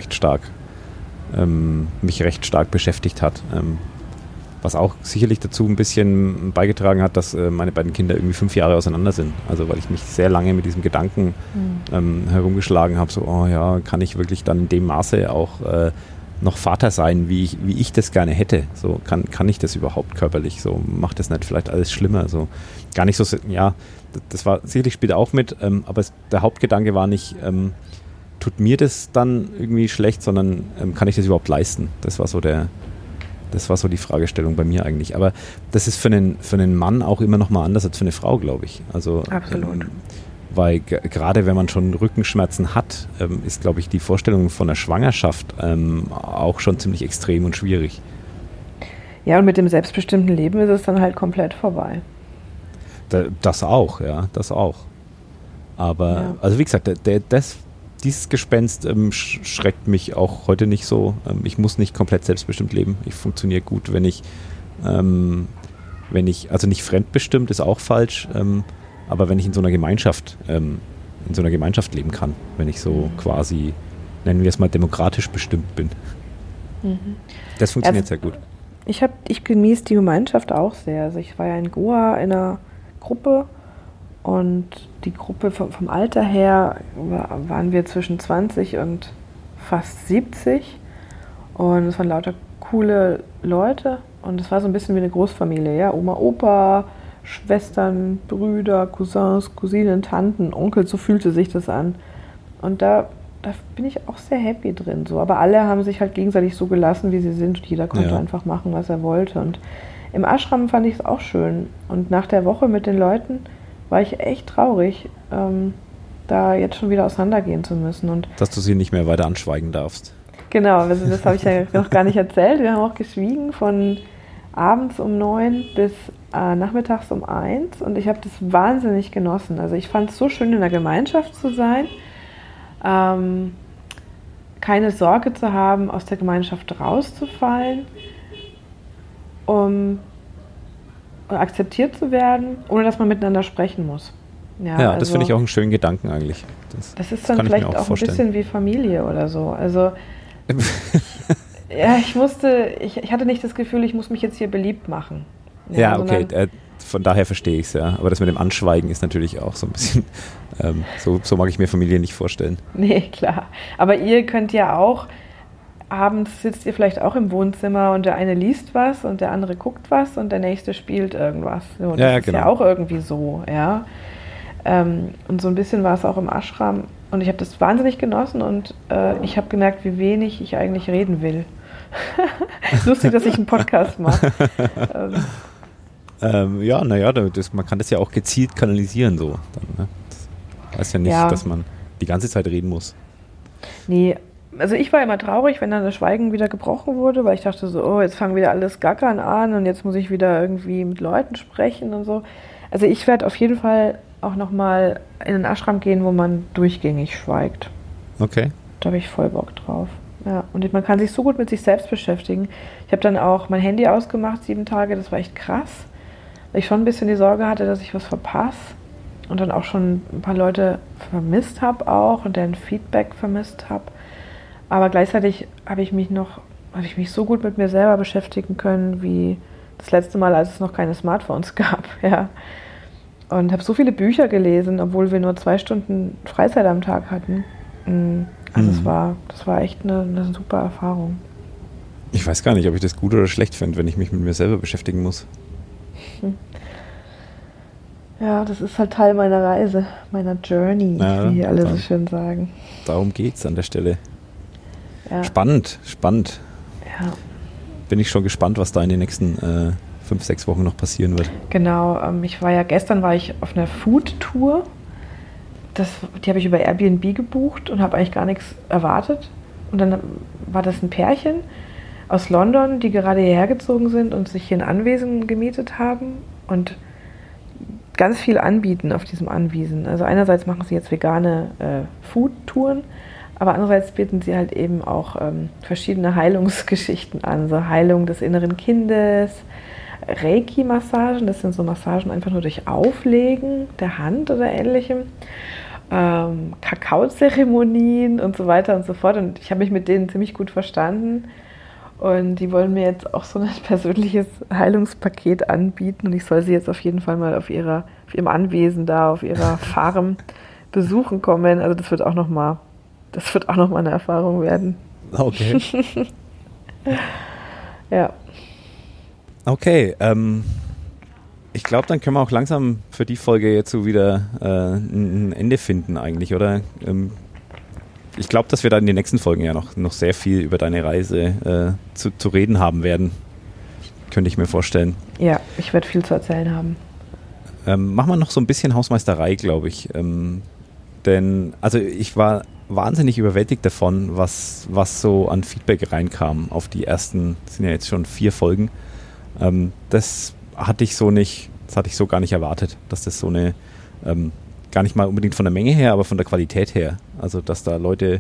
mich recht stark beschäftigt hat. Was auch sicherlich dazu ein bisschen beigetragen hat, dass meine beiden Kinder irgendwie 5 Jahre auseinander sind. Also weil ich mich sehr lange mit diesem Gedanken herumgeschlagen habe, so, oh ja, kann ich wirklich dann in dem Maße auch noch Vater sein, wie ich das gerne hätte. So kann ich das überhaupt körperlich? So macht das nicht vielleicht alles schlimmer? So gar nicht so, ja, das war sicherlich später auch mit, aber der Hauptgedanke war nicht, tut mir das dann irgendwie schlecht, sondern kann ich das überhaupt leisten? Das war so die Fragestellung bei mir eigentlich. Aber das ist für einen Mann auch immer noch mal anders als für eine Frau, glaube ich. Also absolut. Weil gerade wenn man schon Rückenschmerzen hat, ist, glaube ich, die Vorstellung von der Schwangerschaft auch schon ziemlich extrem und schwierig. Ja, und mit dem selbstbestimmten Leben ist es dann halt komplett vorbei. Das auch, ja, das auch. Aber, ja. Also wie gesagt, dieses Gespenst schreckt mich auch heute nicht so. Ich muss nicht komplett selbstbestimmt leben. Ich funktioniere gut, wenn ich, also nicht fremdbestimmt ist auch falsch, aber wenn ich in so einer Gemeinschaft leben kann, wenn ich so quasi, nennen wir es mal, demokratisch bestimmt bin. Das funktioniert sehr gut. Ich genieße die Gemeinschaft auch sehr. Also ich war ja in Goa in einer Gruppe und die Gruppe vom Alter her waren wir zwischen 20 und fast 70 und es waren lauter coole Leute und es war so ein bisschen wie eine Großfamilie, ja, Oma, Opa, Schwestern, Brüder, Cousins, Cousinen, Tanten, Onkel, so fühlte sich das an. Und da bin ich auch sehr happy drin. So. Aber alle haben sich halt gegenseitig so gelassen, wie sie sind. Und jeder konnte einfach machen, was er wollte. Und im Ashram fand ich es auch schön. Und nach der Woche mit den Leuten war ich echt traurig, da jetzt schon wieder auseinandergehen zu müssen. Und dass du sie nicht mehr weiter anschweigen darfst. Genau, also das habe ich ja noch gar nicht erzählt. Wir haben auch geschwiegen von abends um 9 bis nachmittags um 1 und ich habe das wahnsinnig genossen. Also ich fand es so schön, in der Gemeinschaft zu sein, keine Sorge zu haben, aus der Gemeinschaft rauszufallen, um akzeptiert zu werden, ohne dass man miteinander sprechen muss. Ja, also, das finde ich auch einen schönen Gedanken eigentlich. Das ist dann vielleicht auch ein bisschen wie Familie oder so. Also ja, ich hatte nicht das Gefühl, ich muss mich jetzt hier beliebt machen. Ja, okay, von daher verstehe ich es, ja. Aber das mit dem Anschweigen ist natürlich auch so ein bisschen, so mag ich mir Familie nicht vorstellen. Nee, klar. Aber ihr könnt ja auch, abends sitzt ihr vielleicht auch im Wohnzimmer und der eine liest was und der andere guckt was und der nächste spielt irgendwas. So, das ist ja auch irgendwie so, ja. Und so ein bisschen war es auch im Ashram. Und ich habe das wahnsinnig genossen und ich habe gemerkt, wie wenig ich eigentlich reden will. Lustig, dass ich einen Podcast mache. Ja, naja, man kann das ja auch gezielt kanalisieren so. Dann, ne? Das heißt ja nicht, dass man die ganze Zeit reden muss. Nee, also ich war immer traurig, wenn dann das Schweigen wieder gebrochen wurde, weil ich dachte so, oh, jetzt fangen wieder alles Gackern an und jetzt muss ich wieder irgendwie mit Leuten sprechen und so. Also ich werde auf jeden Fall auch nochmal in den Ashram gehen, wo man durchgängig schweigt. Okay. Da habe ich voll Bock drauf. Ja, und man kann sich so gut mit sich selbst beschäftigen. Ich habe dann auch mein Handy ausgemacht, 7 Tage, das war echt krass. Weil ich schon ein bisschen die Sorge hatte, dass ich was verpasse. Und dann auch schon ein paar Leute vermisst habe auch und deren Feedback vermisst habe. Aber gleichzeitig habe ich mich so gut mit mir selber beschäftigen können, wie das letzte Mal, als es noch keine Smartphones gab. Ja. Und habe so viele Bücher gelesen, obwohl wir nur 2 Stunden Freizeit am Tag hatten. Also das war echt eine super Erfahrung. Ich weiß gar nicht, ob ich das gut oder schlecht finde, wenn ich mich mit mir selber beschäftigen muss. Ja, das ist halt Teil meiner Reise, meiner Journey, wie hier alle so schön sagen. Darum geht's an der Stelle. Ja. Spannend. Ja. Bin ich schon gespannt, was da in den nächsten 5-6 Wochen noch passieren wird. Genau, gestern war ich auf einer Food-Tour. Die habe ich über Airbnb gebucht und habe eigentlich gar nichts erwartet. Und dann war das ein Pärchen aus London, die gerade hierher gezogen sind und sich hier ein Anwesen gemietet haben und ganz viel anbieten auf diesem Anwesen. Also einerseits machen sie jetzt vegane Food-Touren, aber andererseits bieten sie halt eben auch verschiedene Heilungsgeschichten an. So Heilung des inneren Kindes, Reiki-Massagen, das sind so Massagen einfach nur durch Auflegen der Hand oder ähnlichem, Kakaozeremonien und so weiter und so fort. Und ich habe mich mit denen ziemlich gut verstanden. Und die wollen mir jetzt auch so ein persönliches Heilungspaket anbieten. Und ich soll sie jetzt auf jeden Fall mal auf ihrem Anwesen da, auf ihrer Farm besuchen kommen. Also das wird auch noch mal eine Erfahrung werden. Okay. Ja. Okay, ich glaube, dann können wir auch langsam für die Folge jetzt so wieder ein Ende finden eigentlich, oder? Ich glaube, dass wir da in den nächsten Folgen ja noch sehr viel über deine Reise zu reden haben werden. Könnte ich mir vorstellen. Ja, ich werde viel zu erzählen haben. Machen wir noch so ein bisschen Hausmeisterei, glaube ich. Denn, also ich war wahnsinnig überwältigt davon, was so an Feedback reinkam auf die ersten, das sind ja jetzt schon 4 Folgen. Das hatte ich so gar nicht erwartet, dass das so eine, gar nicht mal unbedingt von der Menge her, aber von der Qualität her. Also, dass da Leute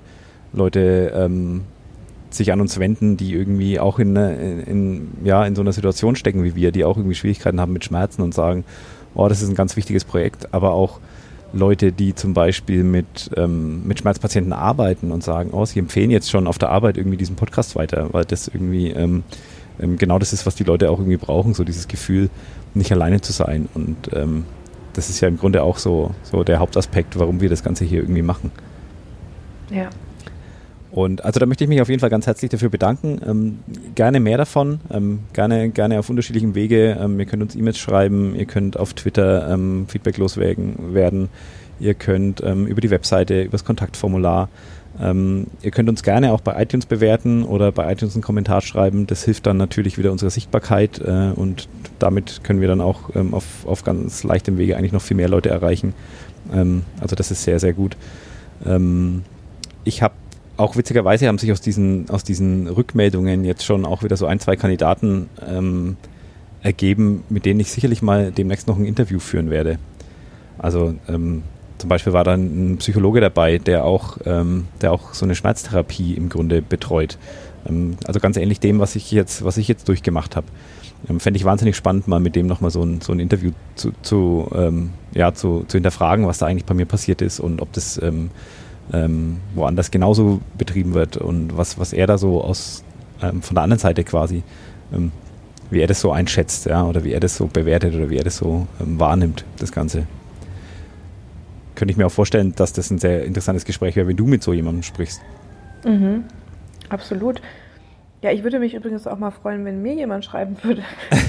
sich an uns wenden, die irgendwie auch in so einer Situation stecken wie wir, die auch irgendwie Schwierigkeiten haben mit Schmerzen und sagen, oh, das ist ein ganz wichtiges Projekt, aber auch Leute, die zum Beispiel mit Schmerzpatienten arbeiten und sagen, oh, sie empfehlen jetzt schon auf der Arbeit irgendwie diesen Podcast weiter, weil das irgendwie genau das ist, was die Leute auch irgendwie brauchen, so dieses Gefühl, nicht alleine zu sein. Und das ist ja im Grunde auch so der Hauptaspekt, warum wir das Ganze hier irgendwie machen. Ja. Und also da möchte ich mich auf jeden Fall ganz herzlich dafür bedanken. Gerne mehr davon, gerne auf unterschiedlichem Wege. Ihr könnt uns E-Mails schreiben, ihr könnt auf Twitter feedbacklos werden, ihr könnt über die Webseite, über das Kontaktformular. Ihr könnt uns gerne auch bei iTunes bewerten oder bei iTunes einen Kommentar schreiben. Das hilft dann natürlich wieder unserer Sichtbarkeit und damit können wir dann auch auf ganz leichtem Wege eigentlich noch viel mehr Leute erreichen. Also das ist sehr, sehr gut. Ich habe auch witzigerweise haben sich aus diesen Rückmeldungen jetzt schon auch wieder so 1-2 Kandidaten ergeben, mit denen ich sicherlich mal demnächst noch ein Interview führen werde. Also zum Beispiel war da ein Psychologe dabei, der auch so eine Schmerztherapie im Grunde betreut. Also ganz ähnlich dem, was ich jetzt durchgemacht habe. Fände ich wahnsinnig spannend, mal mit dem nochmal so ein Interview zu hinterfragen, was da eigentlich bei mir passiert ist und ob das woanders genauso betrieben wird und was er da so von der anderen Seite quasi, wie er das so einschätzt, ja, oder wie er das so bewertet oder wie er das so wahrnimmt, das Ganze. Könnte ich mir auch vorstellen, dass das ein sehr interessantes Gespräch wäre, wenn du mit so jemandem sprichst. Mhm. Absolut. Ja, ich würde mich übrigens auch mal freuen, wenn mir jemand schreiben würde.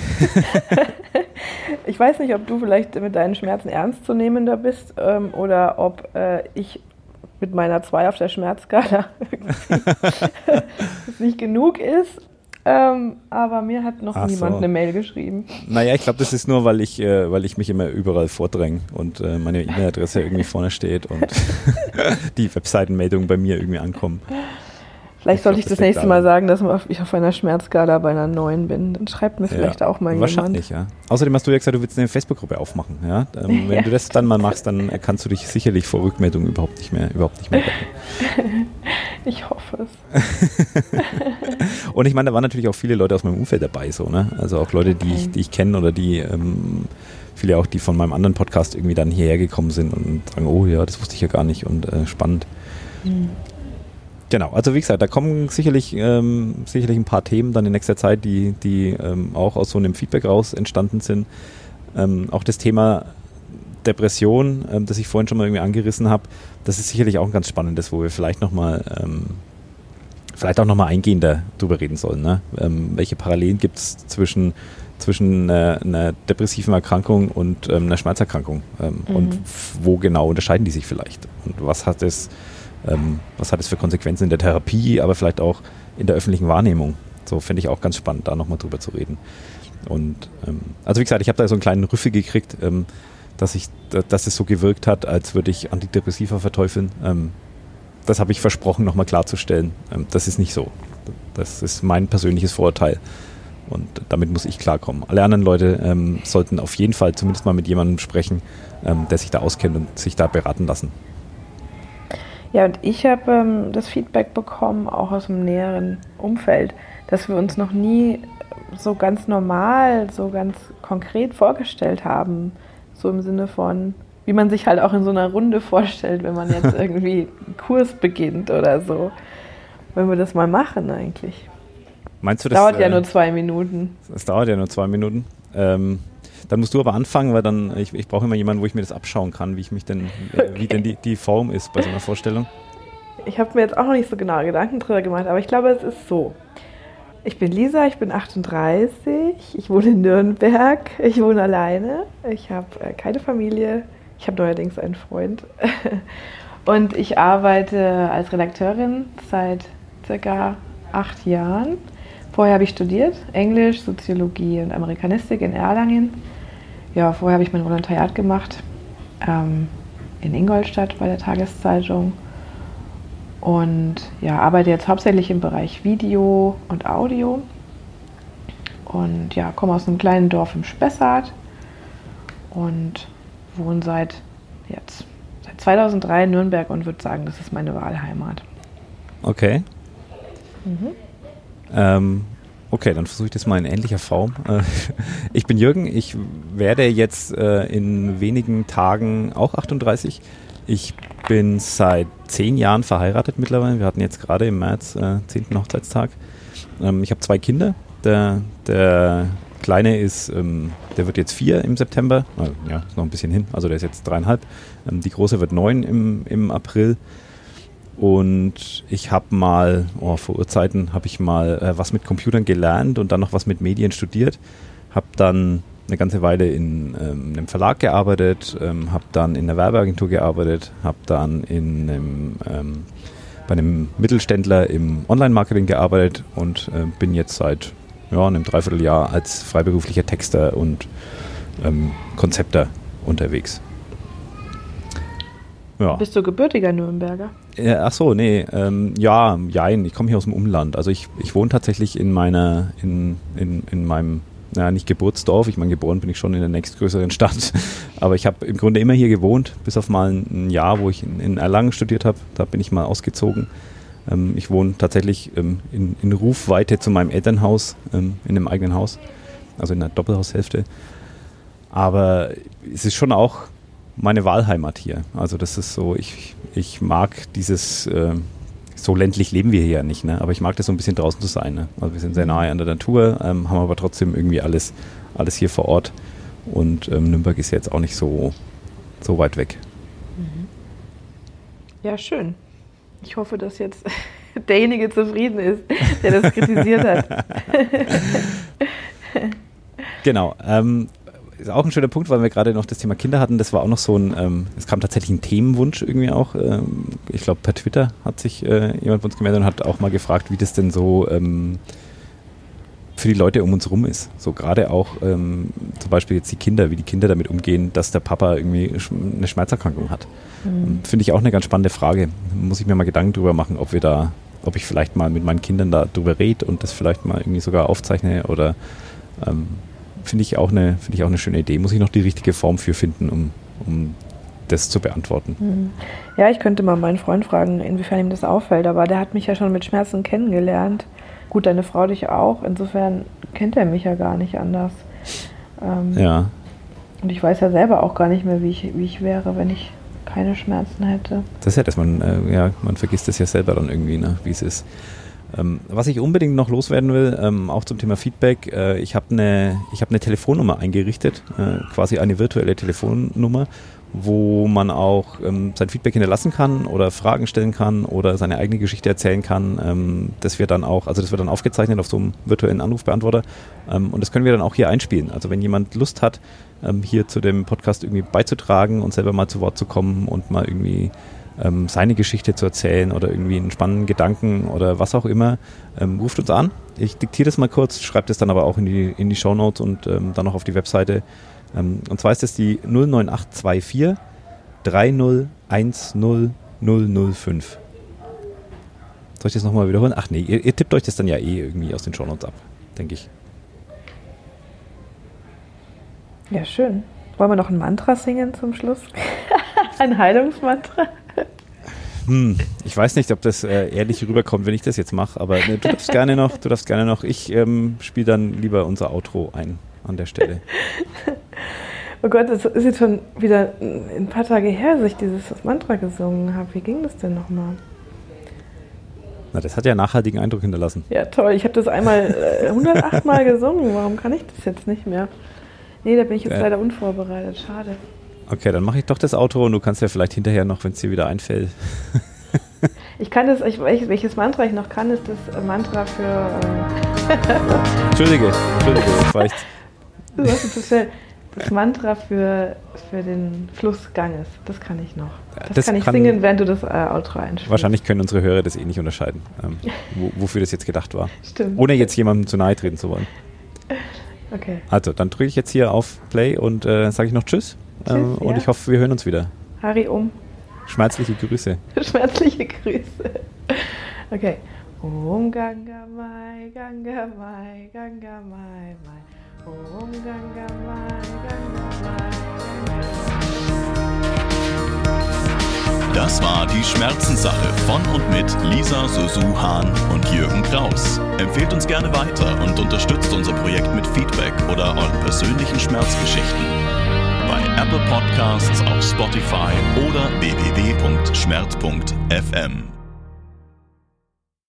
Ich weiß nicht, ob du vielleicht mit deinen Schmerzen ernstzunehmender bist oder ob ich mit meiner 2 auf der Schmerzskala nicht genug ist. Aber mir hat noch niemand eine Mail geschrieben. Naja, ich glaube, das ist nur, weil ich mich immer überall vordränge und meine E-Mail-Adresse irgendwie vorne steht und die Webseitenmeldungen bei mir irgendwie ankommen. Vielleicht sollte ich das nächste Mal sagen, dass ich auf einer Schmerzskala bei einer 9 bin. Dann schreibt mir vielleicht auch mal jemand. Wahrscheinlich, ja. Außerdem hast du ja gesagt, du willst eine Facebook-Gruppe aufmachen. Ja? Wenn du das dann mal machst, dann kannst du dich sicherlich vor Rückmeldungen überhaupt nicht mehr retten. Ich hoffe es. Und ich meine, da waren natürlich auch viele Leute aus meinem Umfeld dabei, so, ne? Also auch Leute, die ich kenne oder die viele auch, die von meinem anderen Podcast irgendwie dann hierher gekommen sind und sagen, oh ja, das wusste ich ja gar nicht und spannend. Mhm. Genau, also wie gesagt, da kommen sicherlich ein paar Themen dann in nächster Zeit, die auch aus so einem Feedback raus entstanden sind. Auch das Thema Depression, das ich vorhin schon mal irgendwie angerissen habe, das ist sicherlich auch ein ganz spannendes, wo wir vielleicht auch noch mal eingehender drüber reden sollen. Ne? Welche Parallelen gibt es zwischen einer depressiven Erkrankung und einer Schmerzerkrankung? Und wo genau unterscheiden die sich vielleicht? Und was hat es für Konsequenzen in der Therapie, aber vielleicht auch in der öffentlichen Wahrnehmung? So fände ich auch ganz spannend, da nochmal drüber zu reden. Und also wie gesagt, ich habe da so einen kleinen Rüffel gekriegt, dass es so gewirkt hat, als würde ich Antidepressiva verteufeln. Das habe ich versprochen, nochmal klarzustellen. Das ist nicht so. Das ist mein persönliches Vorurteil. Und damit muss ich klarkommen. Alle anderen Leute sollten auf jeden Fall zumindest mal mit jemandem sprechen, der sich da auskennt und sich da beraten lassen. Ja, und ich habe das Feedback bekommen, auch aus dem näheren Umfeld, dass wir uns noch nie so ganz normal, so ganz konkret vorgestellt haben. So im Sinne von, wie man sich halt auch in so einer Runde vorstellt, wenn man jetzt irgendwie einen Kurs beginnt oder so. Wenn wir das mal machen eigentlich. Meinst du, das dauert ja nur 2 Minuten. Es dauert ja nur 2 Minuten. Dann musst du aber anfangen, weil dann ich brauche immer jemanden, wo ich mir das abschauen kann, wie denn die Form ist bei so einer Vorstellung. Ich habe mir jetzt auch noch nicht so genau Gedanken drüber gemacht, aber ich glaube, es ist so. Ich bin Lisa, ich bin 38, ich wohne in Nürnberg, ich wohne alleine, ich habe keine Familie, ich habe neuerdings einen Freund und ich arbeite als Redakteurin seit circa 8 Jahren. Vorher habe ich studiert, Englisch, Soziologie und Amerikanistik in Erlangen. Ja, vorher habe ich mein Volontariat gemacht in Ingolstadt bei der Tageszeitung. Und ja, arbeite jetzt hauptsächlich im Bereich Video und Audio. Und ja, komme aus einem kleinen Dorf im Spessart und wohne seit 2003 in Nürnberg und würde sagen, das ist meine Wahlheimat. Okay. Okay, dann versuche ich das mal in ähnlicher Form. Ich bin Jürgen, ich werde jetzt in wenigen Tagen auch 38. Ich bin seit 10 Jahren verheiratet mittlerweile. Wir hatten jetzt gerade im März 10. Hochzeitstag. Ich habe 2 Kinder. Der Kleine der wird jetzt 4 im September. Ja, ist noch ein bisschen hin. Also der ist jetzt 3,5. Die Große wird 9 im April. Und ich habe mal, vor Urzeiten habe ich mal was mit Computern gelernt und dann noch was mit Medien studiert. Habe dann eine ganze Weile in einem Verlag gearbeitet, habe dann in einer Werbeagentur gearbeitet, habe dann bei einem Mittelständler im Online-Marketing gearbeitet und bin jetzt seit einem Dreivierteljahr als freiberuflicher Texter und Konzepter unterwegs. Ja. Bist du gebürtiger Nürnberger? Ach so, nee, jein, ich komme hier aus dem Umland. Also ich wohne tatsächlich in meinem, nicht Geburtsdorf, ich meine, geboren bin ich schon in der nächstgrößeren Stadt, aber ich habe im Grunde immer hier gewohnt, bis auf mal ein Jahr, wo ich in Erlangen studiert habe, da bin ich mal ausgezogen. Ich wohne tatsächlich in Rufweite zu meinem Elternhaus, in einem eigenen Haus, also in einer Doppelhaushälfte. Aber es ist schon auch meine Wahlheimat hier. Also das ist so, ich mag dieses, so ländlich leben wir hier ja nicht, ne? Aber ich mag das so ein bisschen draußen zu sein. Ne? Also wir sind sehr nahe an der Natur, haben aber trotzdem irgendwie alles hier vor Ort. Und Nürnberg ist jetzt auch nicht so weit weg. Ja, schön. Ich hoffe, dass jetzt derjenige zufrieden ist, der das kritisiert hat. Genau. Ist auch ein schöner Punkt, weil wir gerade noch das Thema Kinder hatten. Das war auch noch so es kam tatsächlich ein Themenwunsch irgendwie auch. Ich glaube, per Twitter hat sich jemand von uns gemeldet und hat auch mal gefragt, wie das denn so für die Leute um uns rum ist. So gerade auch zum Beispiel jetzt wie die Kinder damit umgehen, dass der Papa irgendwie eine Schmerzerkrankung hat. Finde ich auch eine ganz spannende Frage. Muss ich mir mal Gedanken drüber machen, ob ich vielleicht mal mit meinen Kindern da drüber rede und das vielleicht mal irgendwie sogar aufzeichne oder finde ich auch eine schöne Idee. Muss ich noch die richtige Form für finden, um das zu beantworten. Ja, ich könnte mal meinen Freund fragen, inwiefern ihm das auffällt, aber der hat mich ja schon mit Schmerzen kennengelernt. Gut, deine Frau dich auch, insofern kennt er mich ja gar nicht anders. Ja. Und ich weiß ja selber auch gar nicht mehr, wie ich wäre, wenn ich keine Schmerzen hätte. Das ist ja, dass man vergisst das ja selber dann irgendwie, ne, wie es ist. Was ich unbedingt noch loswerden will, auch zum Thema Feedback, ich habe eine Telefonnummer eingerichtet, quasi eine virtuelle Telefonnummer, wo man auch sein Feedback hinterlassen kann oder Fragen stellen kann oder seine eigene Geschichte erzählen kann. Das wird dann aufgezeichnet auf so einem virtuellen Anrufbeantworter und das können wir dann auch hier einspielen. Also wenn jemand Lust hat, hier zu dem Podcast irgendwie beizutragen und selber mal zu Wort zu kommen und mal irgendwie seine Geschichte zu erzählen oder irgendwie einen spannenden Gedanken oder was auch immer, ruft uns an. Ich diktiere das mal kurz, schreibe das dann aber auch in die Shownotes und dann noch auf die Webseite. Und zwar ist das die 09824 3010005. Soll ich das nochmal wiederholen? Ach nee, ihr tippt euch das dann ja irgendwie aus den Shownotes ab, denke ich. Ja, schön. Wollen wir noch ein Mantra singen zum Schluss? Ein Heilungsmantra? Ich weiß nicht, ob das ehrlich rüberkommt, wenn ich das jetzt mache, aber du darfst gerne noch. Ich spiele dann lieber unser Outro ein an der Stelle. Oh Gott, es ist jetzt schon wieder ein paar Tage her, dass ich dieses Mantra gesungen habe. Wie ging das denn nochmal? Na, das hat ja nachhaltigen Eindruck hinterlassen. Ja, toll. Ich habe das einmal 108 Mal gesungen. Warum kann ich das jetzt nicht mehr? Nee, da bin ich jetzt leider unvorbereitet. Schade. Okay, dann mache ich doch das Outro und du kannst ja vielleicht hinterher noch, wenn es dir wieder einfällt. Ich kann das, welches Mantra ich noch kann, ist das Mantra für... Entschuldige, das reicht. Du hast es zu schnell. Das Mantra für den Fluss Ganges, das kann ich noch. Das kann ich singen, während du das Outro einspielst. Wahrscheinlich können unsere Hörer das nicht unterscheiden, wofür das jetzt gedacht war. Stimmt. Ohne jetzt jemandem zu nahe treten zu wollen. Okay. Also, dann drücke ich jetzt hier auf Play und sage ich noch Tschüss. Und ich hoffe, wir hören uns wieder. Hari Om. Schmerzliche Grüße. Schmerzliche Grüße. Okay. Om Ganga Mai, Ganga Mai, Ganga Mai, Mai. Om Ganga Mai, Ganga Mai, Ganga Mai. Das war die Schmerzenssache von und mit Lisa Sosu Hahn und Jürgen Kraus. Empfehlt uns gerne weiter und unterstützt unser Projekt mit Feedback oder euren persönlichen Schmerzgeschichten. Bei Apple Podcasts, auf Spotify oder www.schmerz.fm.